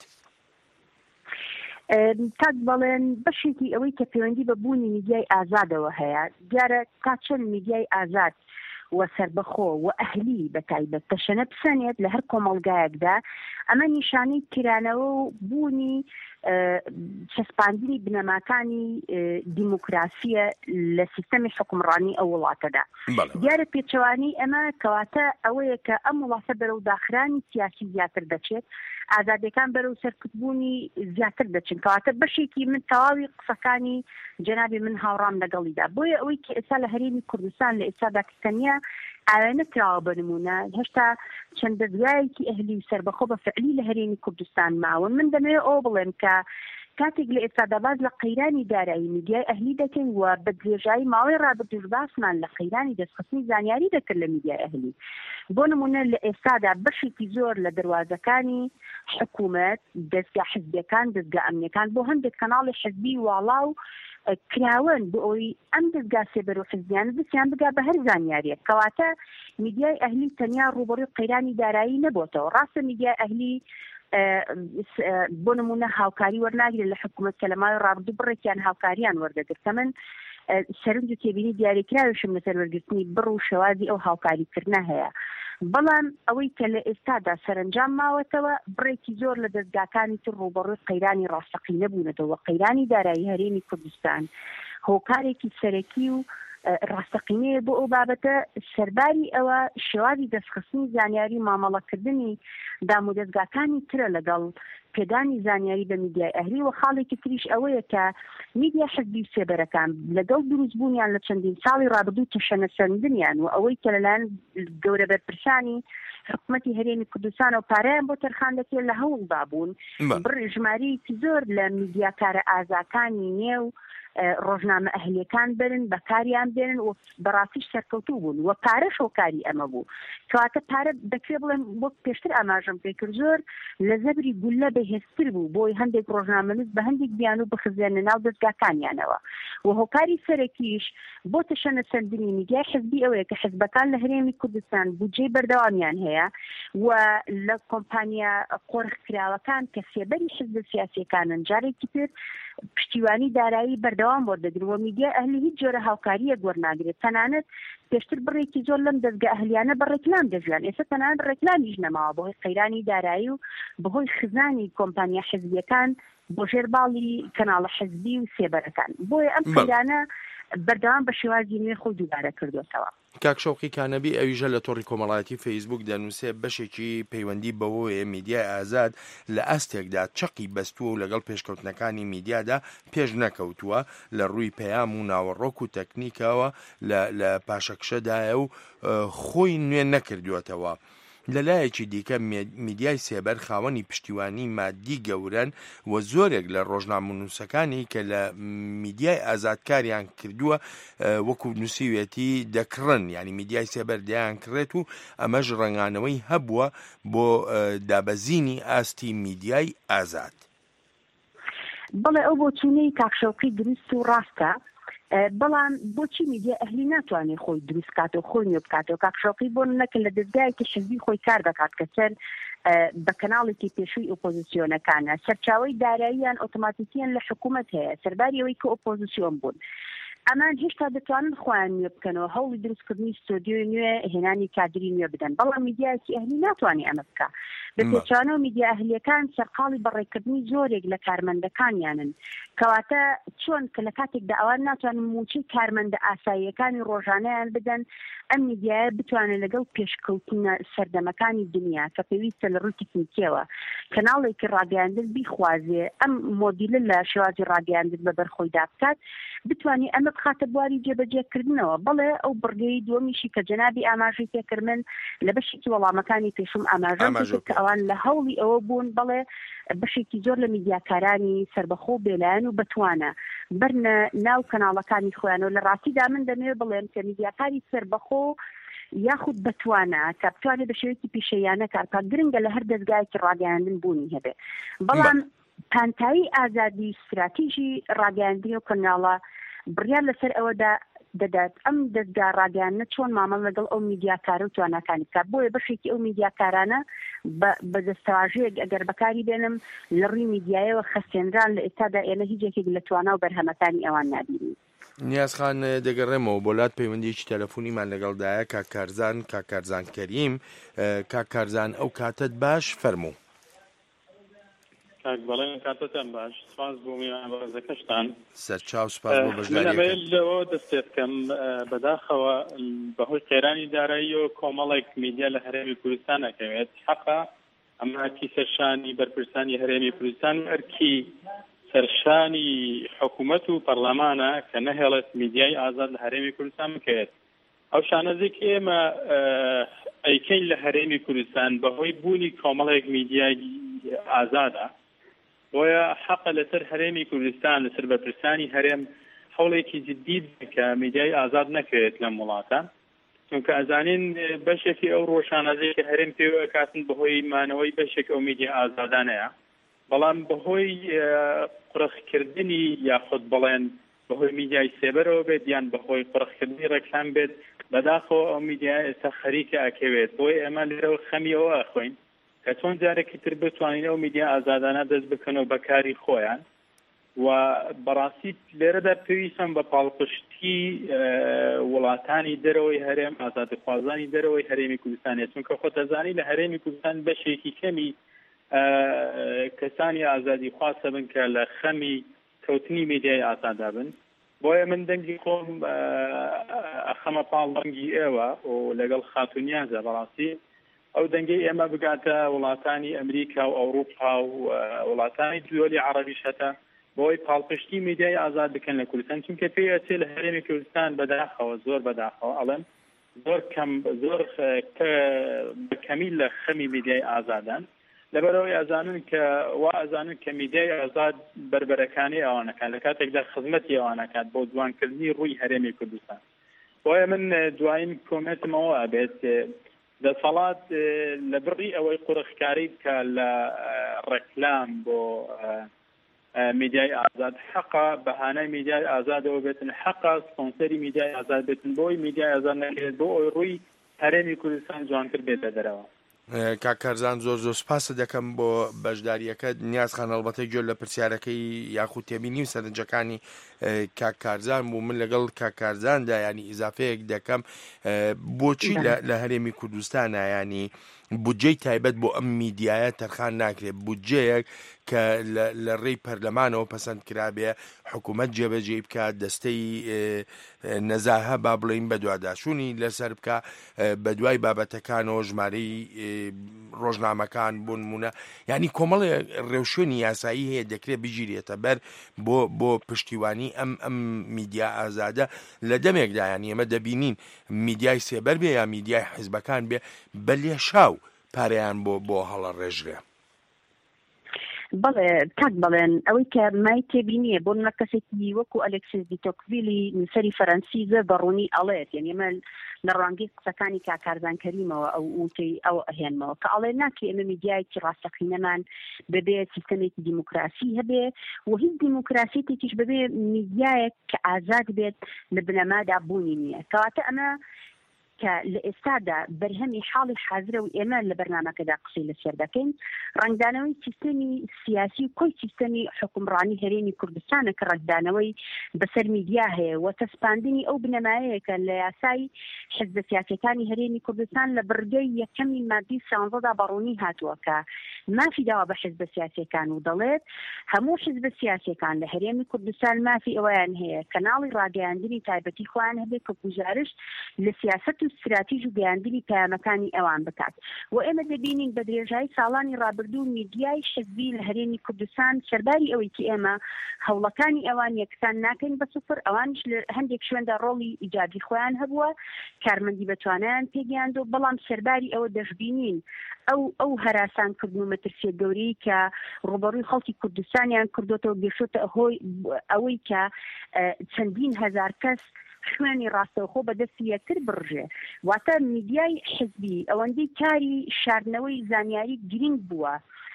کاک بەڵێن بەشێکی ئەوەی کە پەیوەندی بە بوونی میدیای ئازادەوە هەیە دیارە تا چەند میدیای ئازاد و سربەخۆ و ئەهلی بەتایبەت تەشەنە بسەنێت لە هەر کۆمەڵگایەکدا ئەمە نیشانەی کرانەوە و بوونی چەسپاندنی بنەماکانی دیموکراسیە لە سیستەمی حکومڕانی ئەو وڵاتەدا دیارە پێچەوانی ئەمە کەواتە ئەوەیە کە ئەم وڵاتە بەرەو داخرانی سیاسی زیاتر دەچێت ئازادەکان بەرەو سەرکوتبوونی زیاتر دەچن کەواتە بەشێکی من تەواوی قسەکانی جەنابی من هاوڕام لەگەڵیدا بۆیە ئەوەی کە ئێستا لە هەرێمی کوردستان لە ئێستادا کەنیا ئاوێنە کراوە بە نمونە هێشتا چەند دەستگایەکی ئەهلی و سەربەخۆ بە فعلی لە هەرێمی کوردستان ماون من دەمەوێت ئەوە بڵێم کە کاتێک لە ئێستادا باز لە قەیرانی دارایی میدیای ئەهلی دەکەین و بە درێژایی ماوەی ڕابردوش باسمان لە قەیرانی دەستخستنی زانیاری دەکرد لە میدیای ئەهلی بۆ نمونە لە ئێستادا بەشێکی زۆر لە دەواازەکانی حکوومەت دەستگا حزبیەکان دەستگا ئەمنیەکان بۆ هەندێک کەناڵی حزبی واڵاو کراون بۆ ئەوەی ئەم دەستگا سێبەر و حزبیان دەستیان بگا بە هەر زانیاریە کەواتە میدیای ئەهلی تەنیا ڕوبەڕووی قەیرانی دارایی نەبووتەوە ڕاستە میدیای ئەهلی بۆ نمونە هاوکاری وەرناگرێت لە حکوومەت کە لە ماوەی ڕابردوو بڕێکیان هاوکاریان وەردەگرت کە من سەرنج و تێبینی دیاریکراویشم لەسەر وەرگرتنی بڕ و شێوازی ئەو هاوکاریکردنە هەیە بەڵام ئەوەی کە لە ئێستادا سەرنجام ماوەتەوە بڕێکی زۆر لە دەستگاکانی تر ڕوبەڕووی قەیرانی ڕاستەقی نەبوونەتەوە قەیرانی دارایی هەرێمی کوردستان هۆکارێکی سەرەکی و ڕاستەقینەیە بۆ ئەو بابەتە سەرباری ئەوە شێوازی دەستخستنی زانیاری مامەڵەکردنی دام و دەستگاکانی ترە لەگەڵ پێدانی زانیاری بە میدیای ئەهلی و خاڵێکی تریش ئەوەیە کە میدیا حزبی و سێبەرەکان لەگەڵ دروستبوونیان لە چەندین ساڵی ڕابردوو تەشەنە سەرندنیان و ئەوەی کە لەلایەن گەورە بەرپرسانی حکوومەتی هەرێمی کوردستان و پارەیان بۆ تەرخان دەکرێت لە هەوڵدا بوون ژمارەیەکی زۆر لە میدیاکارە ئازاکانی نێو ڕۆژنامە ئەهلیەکان برن بەکاریان بێنن و بەڕاستیش سەرکەوتوو بوون و پارەش هۆکاری ئەمە بوو کەواتە پارە دەکرێت بڵێن بۆ پێشتر ئاماژەم پێکرد زۆر لە زەبری گولە بەهێزتر بوو بۆی هەندێک ڕۆژنامەنووس بە هەندێک بیان و بخزێنە ناو دەستگاکانیانەوە و هۆکاری سەرەکیش بۆ تەشەنە سەردنی میدیای حزبی ئەوەیە کە حزبەکان لە هەرێمی کوردستان بودجەی بەردەوامیان هەیە و لە کۆمپانیا قۆرخکراوەکان کە سێبەری حزب سیاسیەکانن جارێکی تر پشتیوانی دارایی بەردەوام وەردەگرن و میدیای ئەهلی هیچ جۆرە هاوکاریەک وەرناگرێت تەنانەت پێشتر بڕێکی زۆر لەم دەستگا ئەهلیانە بە ڕێکلام دەژیان ئێستا تەنانەت ڕێکلامیش نەماوە بەهۆی قەیرانی دارایی و بەهۆی خزانی کۆمپانیا حزبیەکان بۆ ژێرباڵی کەناڵە حزبی و سێبەرەکان بۆیە ئەم قەیرانە بەردەوام بە شێوازی نوێ خۆی دووبارە کردوتەوە. کاکشەوقی کانەبی ئەویژە لە تۆڕی کۆمەڵایەتی فەیسبوک دەنووسێ بەشێکی پەیوەندی بەوەیە میدیای ئازاد لە ئەستێکدا چەقی بەستووە و لەگەڵ پێشکەوتنەکانی میدیادا پێش نەکەوتووە لە ڕووی پەیام و ناوەڕۆک و تەکنیکەوە لە پاشەکشەدایە و خۆی نوێ نەکردوێتەوە. لەلایەکی دیکە میدیای سێبەر خاوەنی پشتیوانی مادی گەورن و زۆرێک لە ڕۆژنامەنووسەکانی کە لە میدیای ئازادکاریان کردووە وەکو نووسیوێتی دەکڕن، ینی میدیای سێبەر دەیان کڕێت و ئەمەش ڕنگانەوەی هەبووە بۆ دابەزینی ئاستی میدیای ئازاد. بەڵێ ئەو بۆچینەی کاکشەوقی دروست و ڕاستە، بەڵام بۆچی میدیا ئەهلی ناتوانێت خۆی دروست کاتەوە خۆی نوێ بکاتەوە. کاکشەوقی بۆ نەکە لە دەستگایەکی حزبی خۆی کار دەکات کە سەر بە کەناڵێکی پێشووی ئۆپۆزیسیۆنەکانە، سەرچاوەی داراییان ئۆتۆماتیکیان لە حکوومەت هەیە، سەرباری ئەوەی کە ئۆپۆزیسیۆن بوون. ئەمان هێشتا دەتوانن خۆیان نوێ بکەنەوە، هەوڵی دروستکردنی ستۆدیۆی نوێ هێنانی کادری نوێ بدەن، بەڵام میدیایەکی ئەهلی ناتوانێت ئەمە بکە. بە پێچانەوە میدیا ئەهلیەکان سەرقاڵی بەڕێکردنی زۆرێک لە کارمەندەکانیانن، کەواتە چۆن کە لە کاتێکدا ئەوان ناتوانن موچەی کارمەندە ئاساییەکانی ڕۆژانەیان بدەن، ئەم میدیایە بتوانێت لەگەڵ پێشکەوتنە سەردەمەکانی دنیا کە پێویستە لە ڕووی تەکنیکیەوە کەناڵێکی ڕاگەیاندن بیخوازێ ئەم مۆدیلە لە شێوازی ڕاگەیاندن بە بەرخۆیدا بکات، بتوانێت ئەمە بخاتە بواری جێبەجێکردنەوە. بەڵێ ئەو بڕگەی دووەمیشی کە جەنابی ئاماژەی پێکردن لە بەشێکی وەڵامەکانی پێشوم ئاماژە کە ئەوان لە هەوڵی ئەوە بوون، بەڵێ بەشێکی زۆر لە میدیاکارانی سربەخۆ بێلایەن و بەتوانە بەرنە ناو کەناڵەکانی خۆیانەوە. لە ڕاستیدا من دەمەوێت بڵێم کە میدیاکاری سربەخۆ یاخود بەتوانە کە بتوانێت بە شێوەیەکی پیشەیانە کارکات گرنگە لە هەر دەستگایەکی ڕاگەیاندن بوونی هەبێ، بەڵام پانتایی ئازادی استراتیژی ڕاگەیاندنی و کەناڵە بڕیار لەسەر ئەوەدا دەدات ئەم دەستگا ڕاگەیاندنە چۆن مامەڵ لەگەڵ ئەو میدیاکارە و توانەکانی بکات. بۆیە بەشێکی ئەو میدیاکارانە بە دەستەواژەیەک ئەگەر بەکاری بێنم لە ڕووی میدیایەوە خەسێنران لە ئێستادا ئێمە هیچێکێک لە توانا و بەرهەمەکانی ئەوان نابینین. نیازخان دەگەڕێمەوە بۆلات پەیوەندیکی تەلەفۆنیمان لەگەڵدایە کاکارزان کەریم. کاکارزان ئەو کاتت باش فەرموو. بەڵێن کاتتان باش، سپاس بۆ میوانبازەکەشتان. سەرچاو سپاس بۆ بەشداریەکەت. لەوە دەستێت بکەم بەداخەوە بەهۆی قێرانی دارایی و کۆمەڵێک میدیا لە هەرێمی کوردستان ئەکەوێت. حەقا ئەمە سەرشانی بەرپرسانی هەرێمی کوردستان ئەرکی سەرشانی حکوومەت و پەرلەمانە کە نەهێڵێت میدیای ئازاد لە هەرێمی کوردستان بکەوێت. ئەو شانەزێکی ئێمە ئەیکەین لە هەرێمی کوردستان بەهۆی بوونی کۆمەڵێک میدیای ئازادە، بۆیە حەقە لەسەر هەرێمی کوردستان لەسەر بەرپرسانی هەرێم هەوڵێکی جدی کە میدیای ئازاد نەکەوێت لەم وڵاتە، چونکە ئەزانین بەشێکی ئەو ڕۆژانەزەی کە هەرێم پێوە ئەکاتن بەهۆی مانەوەی بەشێک ئەو میدیا ئازادانەیە، بەڵام بەهۆی قڕخکردنی یاخود بڵێن بەهۆی میدیای سێبەرەوە بێت یان بەهۆی قڕخکردنی ڕێکلام بێت، بەداخەوە ئەو میدیای ئێستا خەریکە ئەکەوێت. بۆی ئێمە لێرەوە خەمیەوە ئەخۆین کە چۆن جارێکی تر بتوانین ئەو میدیا ئازادانە دەست بکەنەوە بەکاری خۆیان و بەڕاستی لێرەدا پێویستم بە پاڵپشتی وڵاتانی دەرەوەی هەرێم ئازادیخوازانی دەرەوەی هەرێمی کوردستانیە، چونکە خۆ دەزانی لە هەرێمی کوردستان بەشێکی کەمی کەسانی ئازادیخواز بن کە لە خەمی کەوتنی میدیای ئازادا بن. بۆیە من دەنگی خۆم ئەخەمە پاڵدەنگی ئێوە و لەگەڵ خاتونیازە بەڕاستی ئەو دەنگی ئێمە بگاتە وڵاتانی ئەمریکا و ئەوروپا و وڵاتانی دووەلی عەرەبیش هەتا بۆی پاڵپشتی میدیای ئازاد بکەن لە کوردستان، چونکە پێی ئەچێت لە هەرێمی کوردستان بەداخەوە زۆر بەداخەوە ئەڵێم زۆر بەکەمی لە خەمی میدیای ئازادان، لەبەرەوەی ئەزانن کە میدیای ئازاد بربەرەکانی ئەوانەکان لە کاتێکدا خزمەتی ئەوانەکات بۆ جوانکردنی ڕووی هەرێمی کوردستان. بۆیە من دوایین کۆمنتمەوە ئەبێت دەسەڵات لە بڕی ئەوەی قورخکاری بکە لە ڕێکلام بۆ میدیای ئازاد، حەقا بەهانەی میدیای ئازادەوە بێتن، حەقا سپۆنسەری میدیای ئازاد بێتن، بۆی میدیای ئازاد نەکرێت بۆ ئەوی ڕووی هەرێمی کوردستان جوانتر بێتە دەرەوە. کاکارزان زۆر سپاسە دەکەم بۆ بەشداریەکەت. نیازخان هەڵبەتە گوێ لە پرسیارەکەی یاخود تێبینی و سەرنجەکانی کاکارزان بوو. من لەگەڵ کاکارزاندا ینی ئیزافەیەک دەکەم بۆچی لە هەرێمی کوردستانە ینی بودجەی تایبەت بۆ ئەم میدیایە تەرخان ناکرێت بودجەیەک کە لە ڕێی پەرلەمانەوە پەسەند کرابێ حکوومەت جێبەجێ بکات دەستەی نەزاهە با بڵین بە دوواداشوونی لەسەر بکە بە دوای بابەتەکانەوە ژمارەی ڕۆژنامەکان بۆ نمونە ینی کۆمەڵی ڕێوشێنی یاسایی هەیە دەکرێت بگیرێتە بەر بۆ پشتیوانی ئەم میدیا ئازادە لە دەمێکدا ینی ئێمە دەبینین میدیای سێبەر بێ یا میدیای حیزبەکان بێ بە لێشاو پارەیان بۆ هەڵە ڕێژرێ. بەڵێ تاک بڵێن ئەوەی کە مای تێبینیە بۆ منە کەسێکی وەکو ئەلێکسیس دیتۆکڤیلی نووسەری فەرەنسی زۆر بەڕوونی ئەڵێت یعنی ئێمە لە ڕوانگەی قسەکانی کاکارزان کەریمەوە ئەو وتەی ئەو ئەهێنمەوە کە ئەڵێ ناکرێ ئێمە میدیایەکی ڕاستەقینەمان بەبێ سیستەمێکی دیموکراسی هەبێ و هیچ دیموکراسیێکیش بەبێ میدیایەک کە ئازاد بێت لە بنەمادا بوونی نییە کەواتە ئەمە کە لە ئێستادا بەرهەمی حاڵی حاضرە و ئێمە لە بەرنامەکەدا قسەی لەسەر دەکەین ڕنگدانەوەی سیستەمی سیاسی و کۆی سیستەمی حکومڕانی هەرێمی کوردستانە کە ڕنگدانەوەی بەسەر میدیا هەیە و تەسپاندنی ئەو بنەمایەیە کە لە یاسای حزبە سیاسیەکانی هەرێمی کوردستان لە بڕگەی یەکەمی مادی 16دا بەڕوونی هاتووە کە مافی داوا بە حزبە سیاسیەکان و دەڵێت هەموو حزبە سیاسیەکان لە هەرێمی کوردستان مافی ئەویان هەیە کەناڵی ڕاگەیاندنی تایبەتی خۆیان هەبێت کە گوزارش لە سیاست و استراتیژ و گەیاندنی پەیامەکانی ئەوان بکات و ئێمە دەبینین بە درێژایی ساڵانی ڕابردوو میدیای حزبی لە هەرێمی کوردستان سەرباری ئەوەی کە ئێمە هەوڵەکانی ئەوان یەکسان ناکەین بە سوفر ئەوانش لە هەندێک شوێندا ڕۆڵی ئیجادی خۆیان هەبووە کارمەندی بەتوانیان پێگەیاندوە بەڵام سەرباری ئەوە دەشبینین ئەو هەراسان کردن و مەترسیە گەورەی کە ڕوبەڕووی خەڵکی کوردستانیان کردوتەوە گەشتە هۆی ئەوەی کە چەندین هەزار کەس شوێنی ڕاستەوخۆ بەدەستی یەکتر بڕژێ واتە میدیای حزبی ئەوەندەی کاری شاردنەوەی زانیاری گرنگ بووە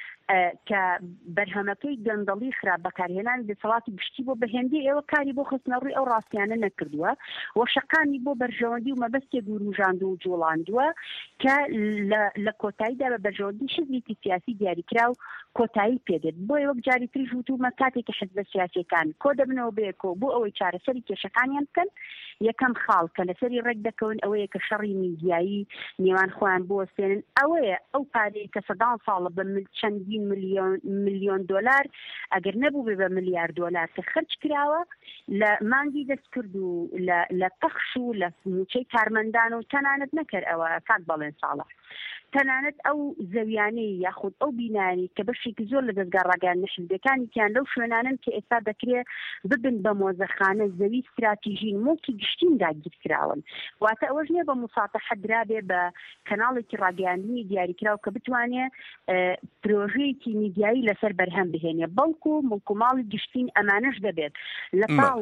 کە بەرهەمەکەی گەندەڵی خراپ بەکارهێنان دەسەڵاتی گشتی بۆ بەهێندی ئێوە کاری بۆ خستنەڕووی ئەو ڕاستیانە نەکردووە و شەقامی بۆ بەرژەوەندی و مەبەستێک گوروژاندوو و جوڵاندووە کە لە کۆتاییدا بە بەرژەوەندی حزبێکی سیاسی دیاریکرا و کۆتایی پێدێت بۆ وەک جاری تریش وتومە کاتێکی حزبە سیاسیەکان کۆ دەبنەوە بەیەکەوە بۆ ئەوەی چارەسەری کێشەکانیان بکەن یەکەم خاڵ کە لەسەری ڕێک دەکەون ئەوەیە کە شەڕی میدیایی نێوان خۆیان بوەستێنن ئەوەیە ئەو پارەی کە سەدان ساڵە بە چەندین ملیۆن دۆلار ئەگەر نەبوو بێ بە ملیار دۆلار کە خرج کراوە لە مانگی دەستکرد و لە پەخش و لە موچەی کارمەندان و تەنانەت نەکرد ئەوە کات بەڵێن ساڵە تەنانەت ئەو زەویانەی یاخود ئەو بینانی کە بەشێکی زۆر لە دەستگا ڕاگەیاندنە حیزبەکانیان لەو شوێنانن کە ئێستا دەکرێت ببن بە مۆزەخانە زەوی استراتیژین مڵکی گشتین داگیرکراون واتە ئەوەش نییە بە موساتەحە درابێ بە کەناڵێکی ڕاگەیاندنی دیاریکراو کە بتوانێت پرۆژەیەکی میدیایی لەسەر بەرهەم بهێنێ بەڵکو مڵکوماڵی گشتین ئەمانەش دەبێت لە پاڵ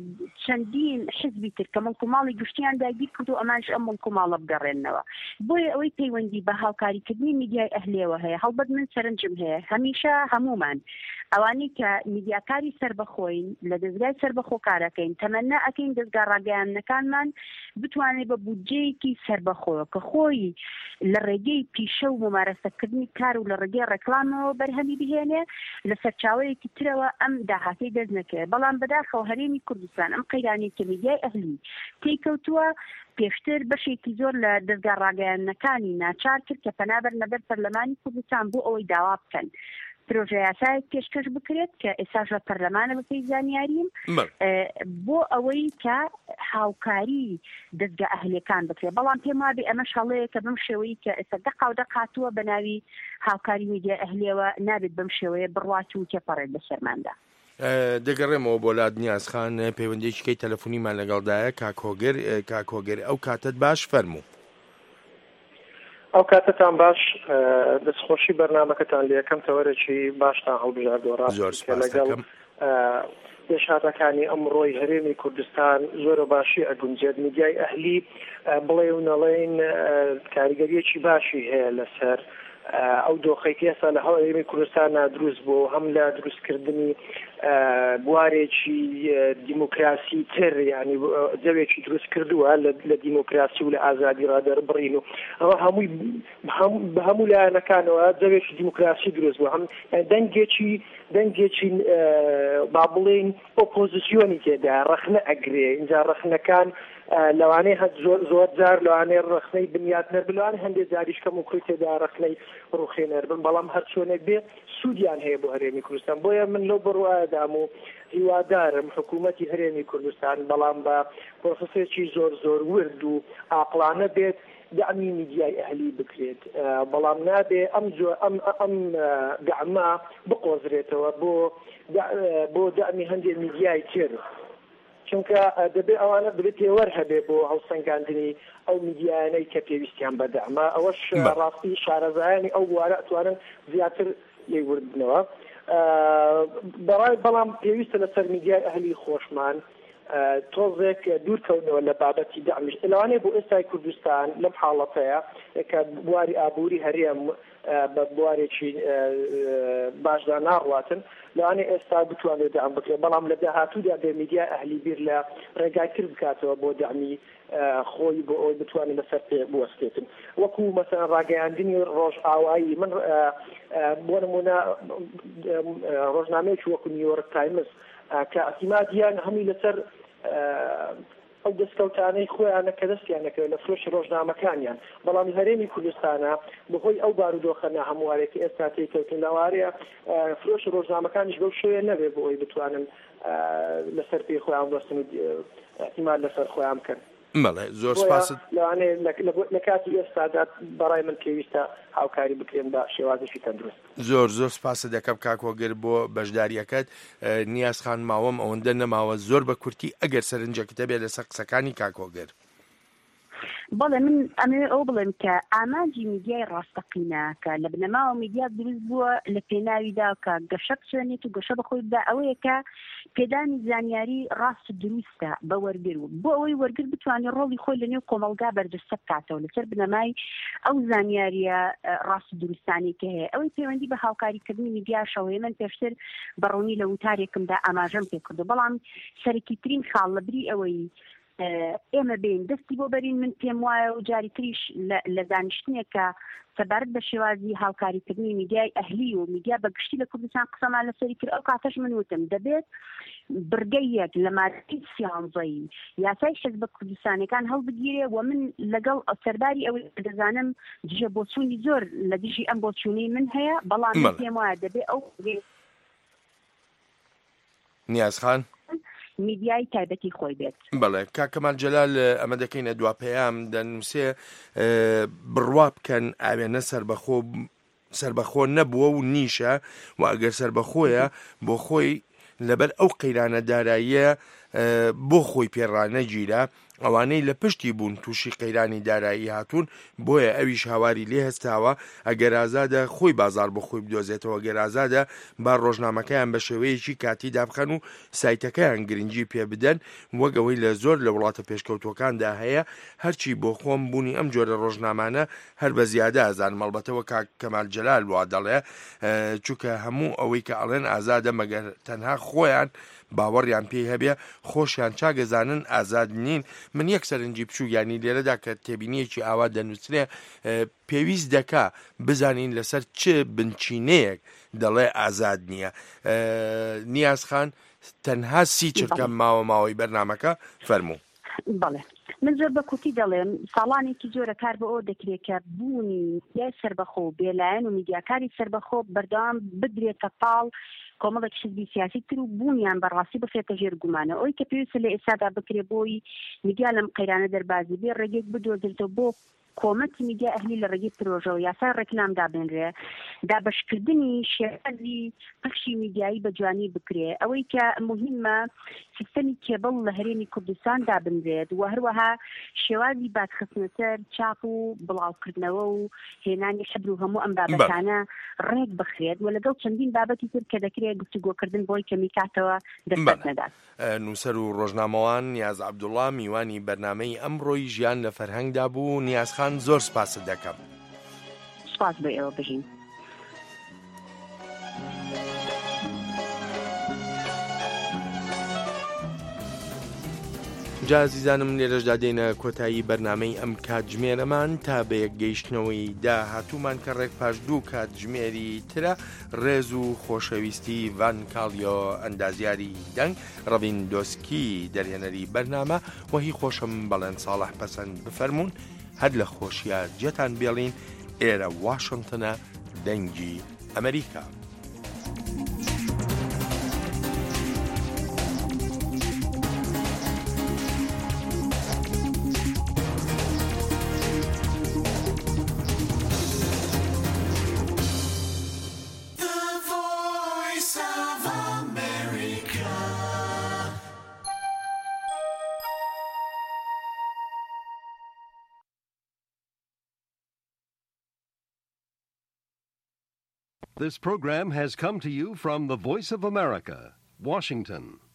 چەندین حزبی تر کە مڵکوماڵی گشتیان داگیر کرد و ئەمانش ئەم مڵکوماڵە بگەڕێنەوە بۆیە ئەوەی پەیوەندی بە هاوکاریکردنی میدیای ئەهلێەوە هەیە هەڵبەت من سەرنجم هەیە هەمیشە هەمومان ئەوانەی کە میدیاکاری سربەخۆین لە دەستگای سربەخۆ کارەکەین تەمەنا ئەکەین دەستگا ڕاگەیاندنەکانمان بتوانێت بە بودجەیەکی سربەخۆوە کە خۆی لە ڕێگەی پیشە و ممارەسەکردنی کار و لە ڕێگەی ڕێکلامەوە بەرهەمی بهێنێ لە سەرچاوەیەکی ترەوە ئەم داهاتەی دەست نەکرێت بەڵام بەداخەوە هەرێمی کوردستان ئەم قەیرانی کە میدیای ئەهلی تێکەوتووە پێشتر بەشێکی زۆر لە دەستگا ڕاگەیاندنەکانی ناچار کرد کە پەنابەر لەبەر پەرلەمانی کوردستان بۆ ئەوەی داوا بکەن پرۆژە یاسایەک پێشکەش بکرێت کە ئێستاش لە پەرلەمانە بەپێی زانیاریم بۆ ئەوەی کە هاوکاری دەستگا ئەهلەکان بکرێت بەڵام پێم وابێ ئەمەش هەڵەیە کە بەم شێوەیە کە ئێستا دەقاودەق هاتووە بە ناوی هاوکاری میدیای ئەهلێەوە نابێت بەم شێوەیە بڕوات و تێپەڕێت بە سەرماندا دەگەڕێمەوە بۆ لادنیازخان پەیوەندیشکەی تەلەفۆنیمان لەگەڵدایە کاکۆگر ئەو کاتت باش فەرموو ئەو کاتتان باش دەستخۆشی بەرنامەکەتان لە یەکەم تەوەرێکی باشتان هەڵبژاردووە ڕاستە لەگەڵ پێشهاتەکانی ئەمڕۆی هەرێمی کوردستان زۆر باشی ئەگونجێت میدیای ئەهلی بڵێ و نەڵێن کاریگەریەکی باشی هەیە لەسەر ئەو دۆخەی ئێستا لە هەرێمی کوردستان دروست بوو هەم لە دروستکردنی بوارێکی دیموکراسی تر یعنی جەوێکی دروست کردووە لە دیموکراسی و لە ئازادی ڕادەربڕین و ئەوە هەمووی بە هەموو لایەنەکانەوە جەوێکی دیموکراسی دروست بوو هەم دەنگێکی با بڵێن ئۆپۆزیسیۆنی تێدا ڕخنە ئەگرێ اینجا ڕخنەکان لەوانەیە زۆر جار لەوانەیە ڕخنەی بنیاتنەر بلوان هەندێک جاریش کەم و کوڕی تێدا ڕخنەی ڕوخێنەر بن بەڵام هەر چۆنێک بێ سوودیان هەیە بۆ هەرێمی کوردستان بۆیە من لەو بڕوایەدام و هیوادارم حکوومەتی هەرێمی کوردستان بەڵام بە پرۆسەسێکی زۆر ورد و عاقلانە بێت دعمی میدیای ئەهلی بکرێت بەڵام نابێ ئەم دعما بقۆزرێتەوە بۆ دعمی هەندێک میدیای تر چونکە دەبێ ئەوانە بێت تێوەر هەبێ بۆ هەڵسەنگاندنی ئەو میدیانەی کە پێویستیان بە دەعما ئەوەش ڕاستی شارەزایانی ئەو بوارە ئەتوانن زیاتر لێوردنەوە بەڵام پێویستە لەسەر میدیای ئەهلی خۆشمان تۆزێک دوورکەونەوە لە بابەتی دەعمیش لەوانەیە بۆ ئێستای کوردستان لەم حاڵەتەیە کە بواری ئابووری هەرێم بە بوارێکی باشدا ناڕواتن لەوانەیە ئێستا بتوانێت دەعم بکرێت بەڵام لە داهاتوودا بێ میدیای ئەهلی بیر لە ڕێگایتر بکاتەوە بۆ دەعمی خۆی بۆ ئەوی بتوانێت لەسەر پێ بوەستێتن وەکو مەسەڵەن ڕاگەیاندنی ڕۆژ ئاوایی من بۆ نمونە ڕۆژنامەیەکی وەکو نیویۆرک تایمز کە ئەتیمادیان هەمووی لەسەر ئەو دەستکەوتانەی خۆیانە کە دەستیانەکەوێت لە فرۆشی ڕۆژنامەکانیان بەڵام هەرێمی کوردستانە بەهۆی ئەو بارودۆخەنە هەموارێک ئێستا تێکەوتن لەوارەیە فرۆشی ڕۆژنامەکانیش بەو شوێ نەبێ بۆ ئەوی بتوانن لەسەر پێی خۆیان بەستن و احتیمال لەسەر خۆیان بکەن بەڵێ زۆر سپاس لەوانەیە لە کاتی ئێستادا بەڕای من پێویستە هاوکاری بکرێن بە شێوازێکی تەندروست زۆر سپاس دەکەم کاکۆگر بۆ بەشداریەکەت نیازخان ماوەم ئەوەندە نەماوە زۆر بە کورتی ئەگەر سەرنجەکەتە بێت لەسەر قسەکانی کاکۆگر بەڵێ من ئەمێ ئەو بڵێم کە ئامانجی میدیای ڕاستەقینە کە لە بنەماوە میدیا دروست بووە لە پێناویدا کە گەشە بچێنێت و گەشە بەخۆی بدا ئەوەیە کە پێدانی زانیاری ڕاست دروستە بە وەرگر و بۆ ئەوەی وەرگر بتوانێت ڕۆڵی خۆی لە نێو کۆمەڵگا بەردەستە بکاتەوە لەسەر بنەمای ئەو زانیاریە ڕاست دروستانی کە هەیە ئەوەی پەیوەندی بە هاوکاریکردنی میدیا شەوەیە من پێشتر بەڕوونی لە وتارێکمدا ئاماژەم پێ کردو بەڵام سەرەکیترین خاڵ لەبری ئەوەی ئێمە بین دەستی بۆ بەرین من پێم وایە و جاری تریش لە دانیشتنێکە سەبارەت بە شێوازی هاوکاریکردنی میدیای ئەهلی و میدیا بەگشتی لە کوردستان قسەمان لەسەری کرد ئەو کاتەش من وتم دەبێت برگەیەک لە مادەی سیانزەی یاسای حیزب کوردستانەکان هەڵبگیرێ و من لەگەڵ سەرداری ئەوەی دەزانم دژە بۆچوونی زۆر لە دژی ئەم بۆچوونەی من هەیە بەڵام پێم وایە دەبێت ئەو نیازخان میدیای تایبەتی خۆی بێت بەڵێ کاکەمال جەلال ئەمە دەکەینە دوا پەیام دەنووسێ بڕوا بکەن ئاوێنە سربەخۆ نەبووە و نیشە و ئەگەر سربەخۆیە بۆ خۆی لەبەر ئەو قەیرانە داراییە بۆ خۆی پێڕانەگیرە ئەوانەی لە پشتی بوون تووشی قەیرانی دارایی هاتوون بۆیە ئەویش هاواری لێ هەستاوە ئەگەر ئازادە خۆی بازار بۆ خۆی بدۆزێتەوە ئەگەر ئازادە با ڕۆژنامەکەیان بە شێوەیەکی کاتی دابخەن و سایتەکەیان گرنگی پێ بدەن وەگەوەی لە زۆر لە وڵاتە پێشکەوتوەکاندا هەیە هەرچی بۆ خۆم بوونی ئەم جۆرە ڕۆژنامانە هەر بە زیادە ئازان مەڵبەتەوە کەمال جەلال وا دەڵێ چونکە هەموو ئەوەی کە ئەڵێن ئازادە مەگەر تەنها خۆیان باوەڕیان پێی هەبێ خۆشیان چاگەزانن ئازاد نین من یەک سەرنجی بچوو ینی لێرەدا کە تێبینیەکی ئاوا دەنووسێ پێویست دەکا بزانین لەسەر چ بنچینەیەک دەڵێ ئازاد نییە نیازخان تەنها سی چرکەم ماوەی بەرنامەکە فەرموو بەڵێ من زۆر بە کوتی دەڵێم ساڵانێکی جۆرە کار بە ئەو دەکرێت کە بوونی میدیای سربەخۆ بێلایەن و میدیاکاری سربەخۆ بەردەوام بدرێتە پاڵ کۆمەڵێک حزبی سیاسی تر و بوونیان بەڕاستی بخێتە ژێر گومانە ئەوەی کە پێویستە لە ئێستادا بکرێت بۆی میدیا لەم قەیرانە دەربازی بێ ڕێگەیەک بدۆزێتەوە بۆ کۆمەتی میدیا ئەهلی لە ڕێگەی پرۆژەوە یاسای ڕێکلام دابێنرێ دابەشکردنی شێوازی پەخشی میدیایی بە جوانی بکرێ ئەوەی کە مهمە سیستەمی کێبڵ لە هەرێمی کوردستان دابنرێت و هەروەها شێوازی بادخستنەسەر چاپ و بڵاوکردنەوە و هێنانی حەبر و هەموو ئەم بابەتانە ڕێک بخرێت و لەگەڵ چەندین بابەتی تر کە دەکرێت گفتوگۆکردن بۆی کە میکاتەوە دەست نەدات نووسەر و ڕۆژنامەوان نیاز عەبدوڵڵا میوانی بەرنامەی ئەمڕۆی ژیان لە فەرهەنگدا بوو نیازخان زۆر سپاست دەکەم سپاس بە ئێوە بژین جازیزانم لێرەشدا دێنە کۆتایی بەرنامەی ئەم کاتژمێرەمان تا بە یەکگەیشتنەوەی داهاتوومان کە ڕێک پاش دوو کاتژمێری ترە ڕێز و خۆشەویستی ڤان کاڵیۆ ئەندازیاری دەنگ ڕەڤین دۆسکی دەرهێنەری بەرنامە وەهی خۆشم بەڵێن ساڵح پەسەند بفەرمونون هەر لە خۆشیە جێتان بێڵین ئێرە واشنگتنە دەنگی ئەمریکا. This program has come to you from the Voice of America, Washington.